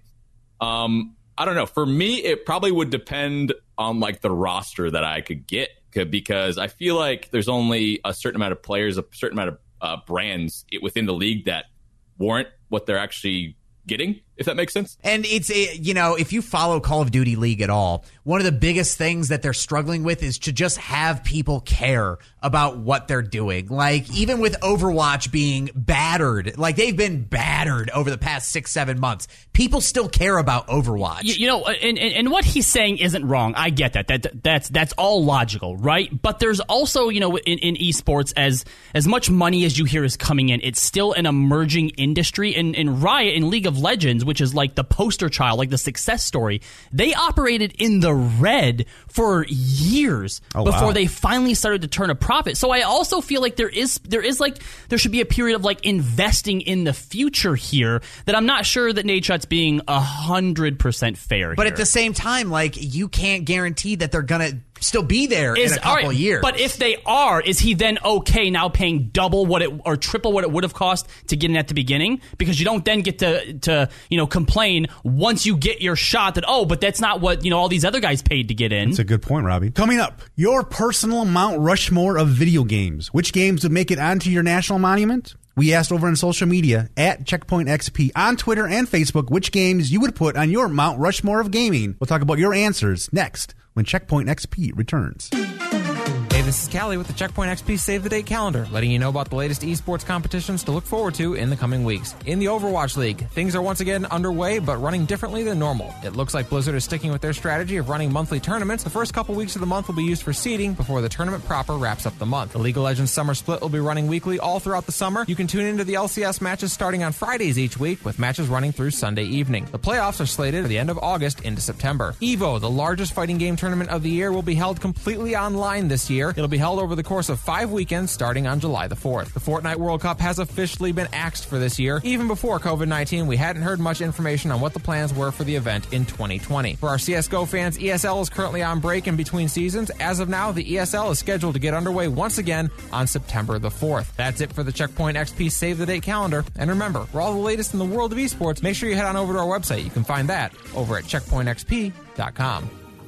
Um, I don't know. For me, it probably would depend on like the roster that I could get, because I feel like there's only a certain amount of players, a certain amount of uh, brands within the league that warrant what they're actually getting, if that makes sense. And it's, a, you know, if you follow Call of Duty League at all, one of the biggest things that they're struggling with is to just have people care about what they're doing. Like, even with Overwatch being battered, like they've been battered over the past six, seven months, people still care about Overwatch. You, you know, and, and, and what he's saying isn't wrong. I get that. That that's that's all logical, right? But there's also, you know, in, in esports, as as much money as you hear is coming in, it's still an emerging industry. And in Riot, in League of Legends, which is like the poster child, like the success story, they operated in the red for years Oh, before wow. they finally started to turn a profit. So I also feel like there is there is like there should be a period of like investing in the future here that I'm not sure that Nadeshot's being a hundred percent fair. But here. at the same time, like, you can't guarantee that they're gonna still be there Is, in a couple all right, years. But if they are, is he then okay now paying double what it or triple what it would have cost to get in at the beginning? Because you don't then get to to you know complain once you get your shot that, oh, but that's not what you know all these other guys paid to get in. That's a good point, Robbie. Coming up, your personal Mount Rushmore of video games. Which games would make it onto your national monument? We asked over on social media at Checkpoint X P on Twitter and Facebook which games you would put on your Mount Rushmore of gaming. We'll talk about your answers next when Checkpoint X P returns. Hey, this is Callie with the Checkpoint X P Save the Date calendar, letting you know about the latest esports competitions to look forward to in the coming weeks. In the Overwatch League, things are once again underway, but running differently than normal. It looks like Blizzard is sticking with their strategy of running monthly tournaments. The first couple weeks of the month will be used for seeding before the tournament proper wraps up the month. The League of Legends Summer Split will be running weekly all throughout the summer. You can tune into the L C S matches starting on Fridays each week, with matches running through Sunday evening. The playoffs are slated for the end of August into September. EVO, the largest fighting game tournament of the year, will be held completely online this year. It'll be held over the course of five weekends starting on July the fourth. The Fortnite World Cup has officially been axed for this year. Even before COVID nineteen, we hadn't heard much information on what the plans were for the event in twenty twenty. For our C S G O fans, E S L is currently on break in between seasons. As of now, the E S L is scheduled to get underway once again on September the fourth. That's it for the Checkpoint X P Save the Date calendar. And remember, for all the latest in the world of esports, make sure you head on over to our website. You can find that over at checkpoint x p dot com.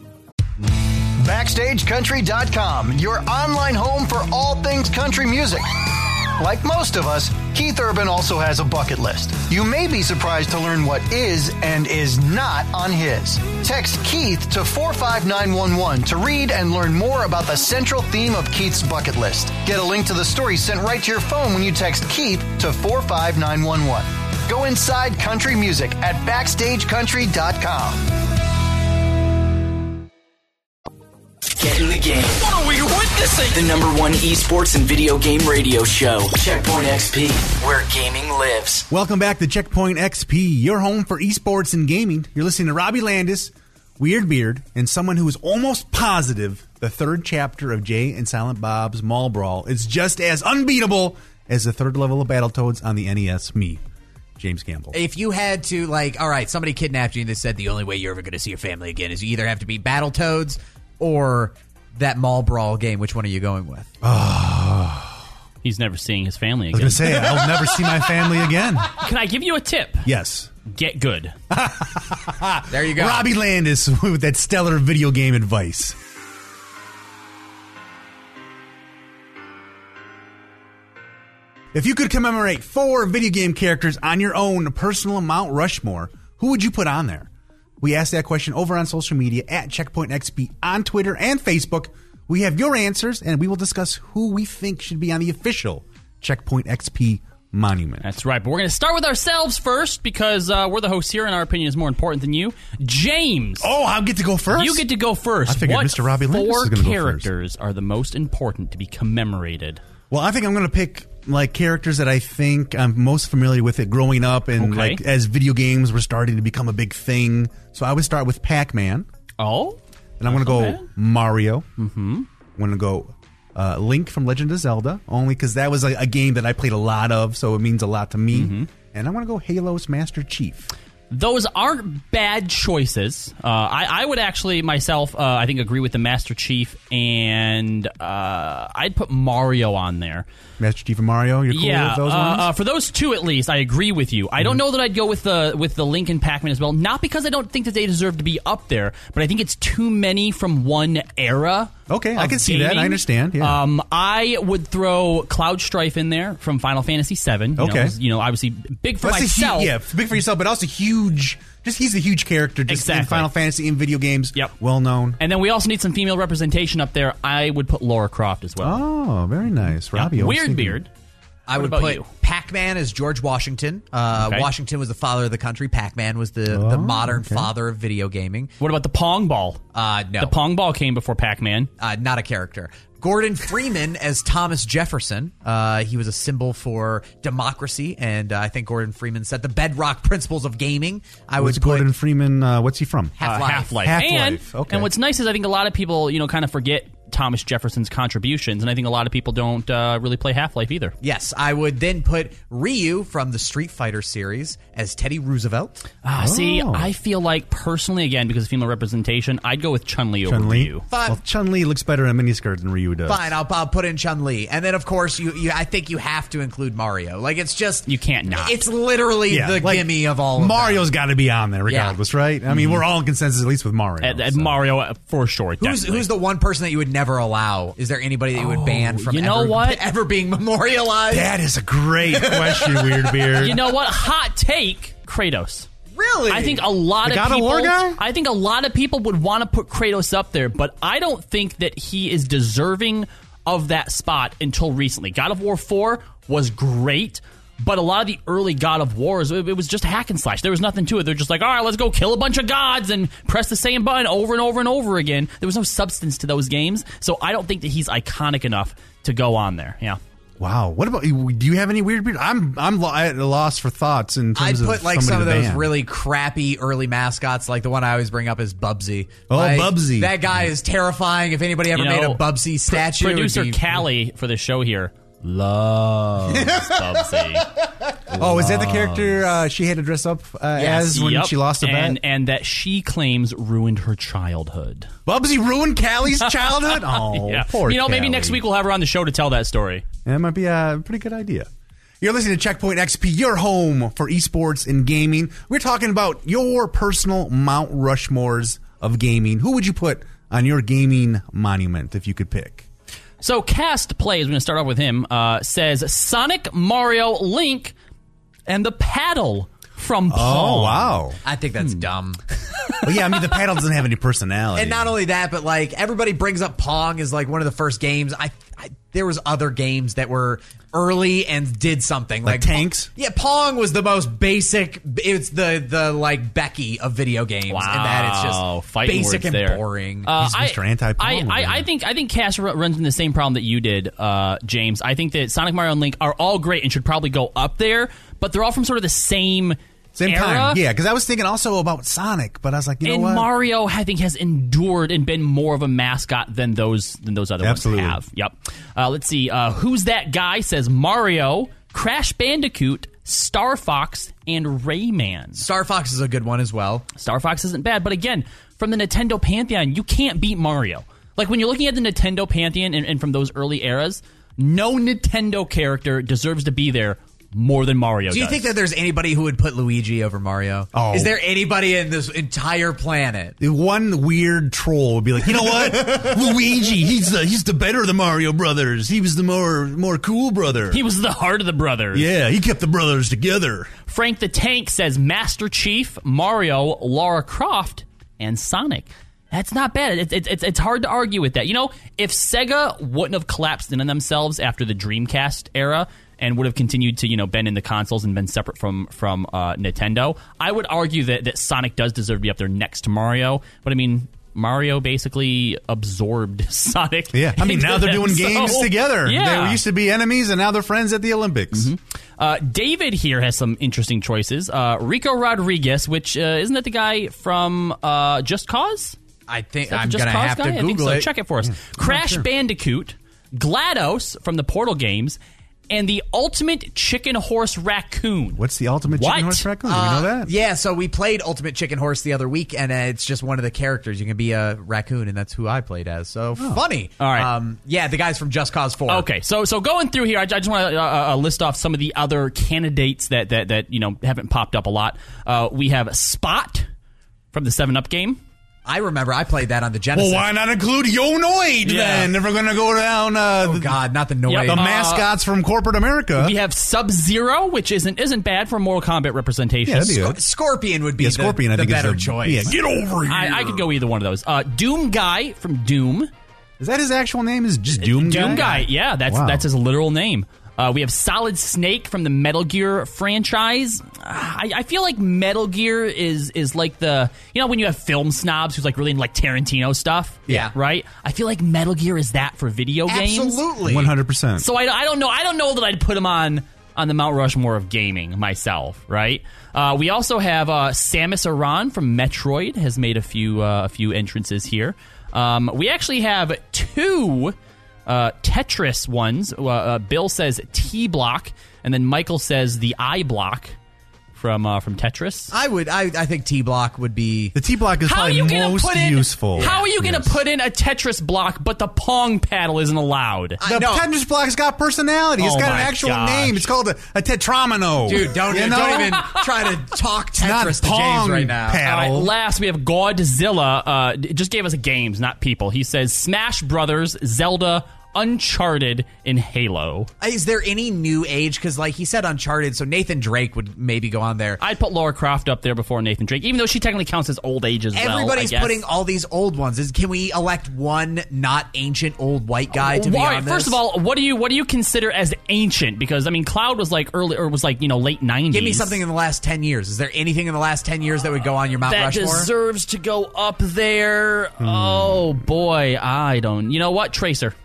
Backstage Country dot com, your online home for all things country music. Like most of us, Keith Urban also has a bucket list. You may be surprised to learn what is and is not on his. Text Keith to four five nine one one to read and learn more about the central theme of Keith's bucket list. Get a link to the story sent right to your phone when you text Keith to four five nine one one. Go inside country music at backstage country dot com. Get in the game. What are we witnessing? The number one esports and video game radio show, Checkpoint X P, where gaming lives. Welcome back to Checkpoint X P, your home for esports and gaming. You're listening to Robbie Landis, Weird Beard, and someone who is almost positive the third chapter of Jay and Silent Bob's Mall Brawl is just as unbeatable as the third level of Battletoads on the N E S. Me, James Campbell. If you had to, like, all right, somebody kidnapped you and they said the only way you're ever going to see your family again is you either have to be Battletoads or that Mall Brawl game, which one are you going with? Oh. He's never seeing his family I again. was going to say, I'll never see my family again. Can I give you a tip? Yes. Get good. There you go. Robbie Landis with that stellar video game advice. If you could commemorate four video game characters on your own personal Mount Rushmore, who would you put on there? We asked that question over on social media at Checkpoint X P on Twitter and Facebook. We have your answers, and we will discuss who we think should be on the official Checkpoint X P monument. That's right, but we're going to start with ourselves first because uh, we're the hosts here, and our opinion is more important than you. James. Oh, I get to go first? You get to go first. I figured what Mister Robbie Landis four was going to go first. characters are the most important to be commemorated? Well, I think I'm going to pick like characters that I think I'm most familiar with it growing up and Okay. like as video games were starting to become a big thing. So I would start with Pac-Man. Oh. And I'm going to go bad. Mario. Mm-hmm. I'm going to go uh, Link from Legend of Zelda, only because that was a, a game that I played a lot of, so it means a lot to me. Mm-hmm. And I'm going to go Halo's Master Chief. Those aren't bad choices. Uh, I, I would actually myself, uh, I think, agree with the Master Chief, and uh, I'd put Mario on there. Master Chief and Mario, you're cool yeah, with those uh, ones? Uh, for those two at least, I agree with you. I Mm-hmm. don't know that I'd go with the with the Link and Pac-Man as well. Not because I don't think that they deserve to be up there, but I think it's too many from one era. Okay, I of can see that. I gaming. understand, yeah. Um, I would throw Cloud Strife in there from Final Fantasy seven. You Okay. know, it was, you know, obviously big for That's a hu- myself. yeah, big for yourself, but also huge. Just he's a huge character just in Exactly. Final Fantasy in video games. Yep. Well known. And then we also need some female representation up there. I would put Lara Croft as well. Oh, very nice. Robbie. Yeah. always Weird thinking- beard. I What would about put you? Pac-Man as George Washington. Uh, Okay. Washington was the father of the country. Pac-Man was the, Oh, the modern okay. father of video gaming. What about the Pong Ball? Uh, no. The Pong Ball came before Pac-Man. Uh, not a character. Gordon Freeman as Thomas Jefferson. Uh, he was a symbol for democracy, and uh, I think Gordon Freeman set the bedrock principles of gaming. I What's would put Gordon Freeman? Uh, what's he from? Half-Life. Uh, Half-Life. Half-Life, And, okay. and what's nice is I think a lot of people, you know, kind of forget Thomas Jefferson's contributions, and I think a lot of people don't uh, really play Half-Life either. Yes, I would then put Ryu from the Street Fighter series as Teddy Roosevelt. Ah, See, Oh. I feel like personally, again, because of female representation, I'd go with Chun-Li over Chun-Li. Ryu. Fine. Well, Chun-Li looks better in a miniskirt than Ryu does. Fine, I'll, I'll put in Chun-Li. And then, of course, you, you I think you have to include Mario. Like, it's just... You can't not. It's literally Yeah, the like, gimme of all of Mario's got to be on there regardless, right? I mean, we're all in consensus, at least with Mario. At, at so. Mario, uh, for sure. Who's, definitely. who's the one person that you would never allow? Is there anybody that you would ban from you know ever, what? ever being memorialized? That is a great question, Weird Beard. You know what? Hot take, Kratos. Really? I think a lot The of God of people. War guy? I think a lot of people would want to put Kratos up there, but I don't think that he is deserving of that spot until recently. God of War four was great, but a lot of the early God of Wars, it, it was just hack and slash. There was nothing to it. They're just like, all right, let's go kill a bunch of gods and press the same button over and over and over again. There was no substance to those games, so I don't think that he's iconic enough to go on there. Yeah. Wow. What about you? Do you have any Weird Beard? I'm I'm lo- at a loss for thoughts in I'd terms put of like somebody some of to those ban. really crappy early mascots, like the one I always bring up is Bubsy. Oh, Like, Bubsy. That guy is terrifying. If anybody ever You made know, a Bubsy statue, it would Producer be- Callie for the show here loves Bubsy. Oh, is that the character uh, she had to dress up uh, Yes. as when Yep. she lost a and, bet? and that she claims ruined her childhood. Bubsy ruined Callie's childhood? Oh, yeah. poor You know, maybe Callie. next week we'll have her on the show to tell that story. That might be a pretty good idea. You're listening to Checkpoint X P, your home for esports and gaming. We're talking about your personal Mount Rushmores of gaming. Who would you put on your gaming monument if you could pick? So Cast Plays, we're going to start off with him, uh, says Sonic, Mario, Link, and the paddle from Pong. Oh, wow. I think that's dumb. Well, yeah, I mean, the paddle doesn't have any personality. And not only that, but like everybody brings up Pong as like one of the first games. I, I there was other games that were early and did something Like tanks? Yeah, Pong was the most basic. It's the the like Becky of video games, Wow. and that it's just Fighting basic words and there. boring. Uh, He's Mister Anti-Pong I, over I, there. I think I think Cass ru- runs into the same problem that you did, uh, James. I think that Sonic, Mario, and Link are all great and should probably go up there, but they're all from sort of the same Same era. time. Yeah, because I was thinking also about Sonic, but I was like, you know and what? Mario, I think, has endured and been more of a mascot than those than those other Absolutely. ones have. Yep. Uh, let's see. Uh, who's that guy? Says Mario, Crash Bandicoot, Star Fox, and Rayman. Star Fox is a good one as well. Star Fox isn't bad, but again, from the Nintendo Pantheon, you can't beat Mario. Like when you're looking at the Nintendo Pantheon and, and from those early eras, no Nintendo character deserves to be there more than Mario Do you does. think that there's anybody who would put Luigi over Mario? Oh. Is there anybody in this entire planet? One weird troll would be like, you know what? Luigi, he's the he's the better of the Mario brothers. He was the more more cool brother. He was the heart of the brothers. Yeah, he kept the brothers together. Frank the Tank says Master Chief, Mario, Lara Croft, and Sonic. That's not bad. It's, it's, it's, it's hard to argue with that. You know, if Sega wouldn't have collapsed in on themselves after the Dreamcast era and would have continued to, you know, been in the consoles and been separate from from uh, Nintendo, I would argue that, that Sonic does deserve to be up there next to Mario. But, I mean, Mario basically absorbed Sonic. Yeah, I mean, into now they're them, doing games so, together. Yeah. They used to be enemies, and now they're friends at the Olympics. Uh, David here has some interesting choices. Uh, Rico Rodriguez, which uh, isn't that the guy from uh, Just Cause? I think Is that the I'm Just going to Cause have guy? to I think Google so. it. Check it for us. Crash Bandicoot, GLaDOS from the Portal games, and the Ultimate Chicken Horse Raccoon. What's the Ultimate What? Chicken Horse Raccoon? Do we Uh, know that? Yeah, so we played Ultimate Chicken Horse the other week, and uh, it's just one of the characters. You can be a raccoon, and that's who I played as. So funny. All right. Um, yeah, the guys from Just Cause four. Okay, so so going through here, I, I just want to uh, uh, list off some of the other candidates that that that you know haven't popped up a lot. Uh, we have Spot from the seven up game. I remember I played that on the Genesis. Well, why not include Yonoid Yeah. then? If we're going to go down uh, Oh, the, God, not the Noid. Yep. the Uh, mascots from corporate America. We have Sub Zero, which isn't isn't bad for Mortal Kombat representation. Yeah, that'd be good. Scorpion would be Yeah, the, Scorpion, I the think, is better the- choice. yeah, get over here. I, I could go either one of those. Uh, Doom Guy from Doom. Is that his actual name? Is just Doom Guy? Doom Guy, yeah, that's Wow. that's his literal name. Uh, we have Solid Snake from the Metal Gear franchise. I, I feel like Metal Gear is is like the, you know, when you have film snobs who's like really into like Tarantino stuff. Yeah. Right? I feel like Metal Gear is that for video games. Absolutely. one hundred percent. So I, I don't know. I don't know that I'd put him on on the Mount Rushmore of gaming myself, right? Uh, we also have uh, Samus Aran from Metroid has made a few uh, a few entrances here. Um, we actually have two uh, Tetris ones. Uh, uh, Bill says T Block, and then Michael says the I Block from uh, from Tetris. I would. I, I think T Block would be the T Block is How are probably you gonna most put in, useful. How are you going to Yes. put in a Tetris block, but the Pong paddle isn't allowed? The Tetris block's got personality. It's Oh got my an actual gosh. name. It's called a, a tetramino. Dude, don't, you know? don't even try to talk not Tetris to Pong James right now. paddle. All right, last, we have Godzilla. Uh, it just gave us games, not people. He says Smash Brothers, Zelda, Uncharted, and Halo. Is there any new age? Because, like he said, Uncharted. So Nathan Drake would maybe go on there. I'd put Laura Croft up there before Nathan Drake, even though she technically counts as old age as well. Everybody's I guess. putting all these old ones. Is can we elect one not ancient old white guy to be All right, on this? first of all, what do you what do you consider as ancient? Because I mean, Cloud was like early or was like you know late nineties. Give me something in the last ten years. Is there anything in the last ten years that would go on your Mount that Rushmore? deserves to go up there. Oh boy, I don't. You know what, Tracer?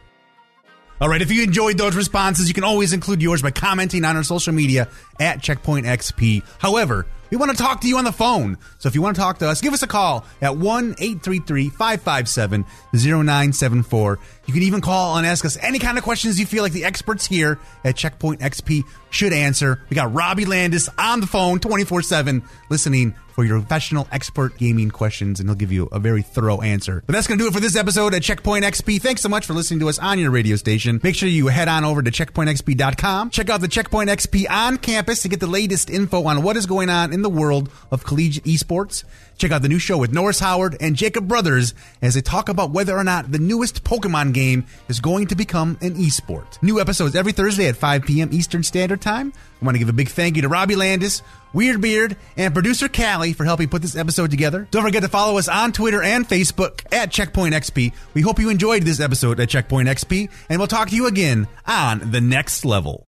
All right, if you enjoyed those responses, you can always include yours by commenting on our social media at Checkpoint X P. However, we want to talk to you on the phone. So if you want to talk to us, give us a call at one eight three three, five five seven, zero nine seven four. You can even call and ask us any kind of questions you feel like the experts here at Checkpoint X P should answer. We got Robbie Landis on the phone twenty-four seven listening for your professional expert gaming questions, and he'll give you a very thorough answer. But that's going to do it for this episode at Checkpoint X P. Thanks so much for listening to us on your radio station. Make sure you head on over to checkpoint x p dot com. Check out the Checkpoint X P on campus to get the latest info on what is going on in the world of collegiate esports. Check out the new show with Norris Howard and Jacob Brothers as they talk about whether or not the newest Pokemon game is going to become an esport. New episodes every Thursday at five p.m. Eastern Standard Time. I want to give a big thank you to Robbie Landis, Weird Beard, and producer Callie for helping put this episode together. Don't forget to follow us on Twitter and Facebook at Checkpoint X P. We hope you enjoyed this episode at Checkpoint X P, and we'll talk to you again on The Next Level.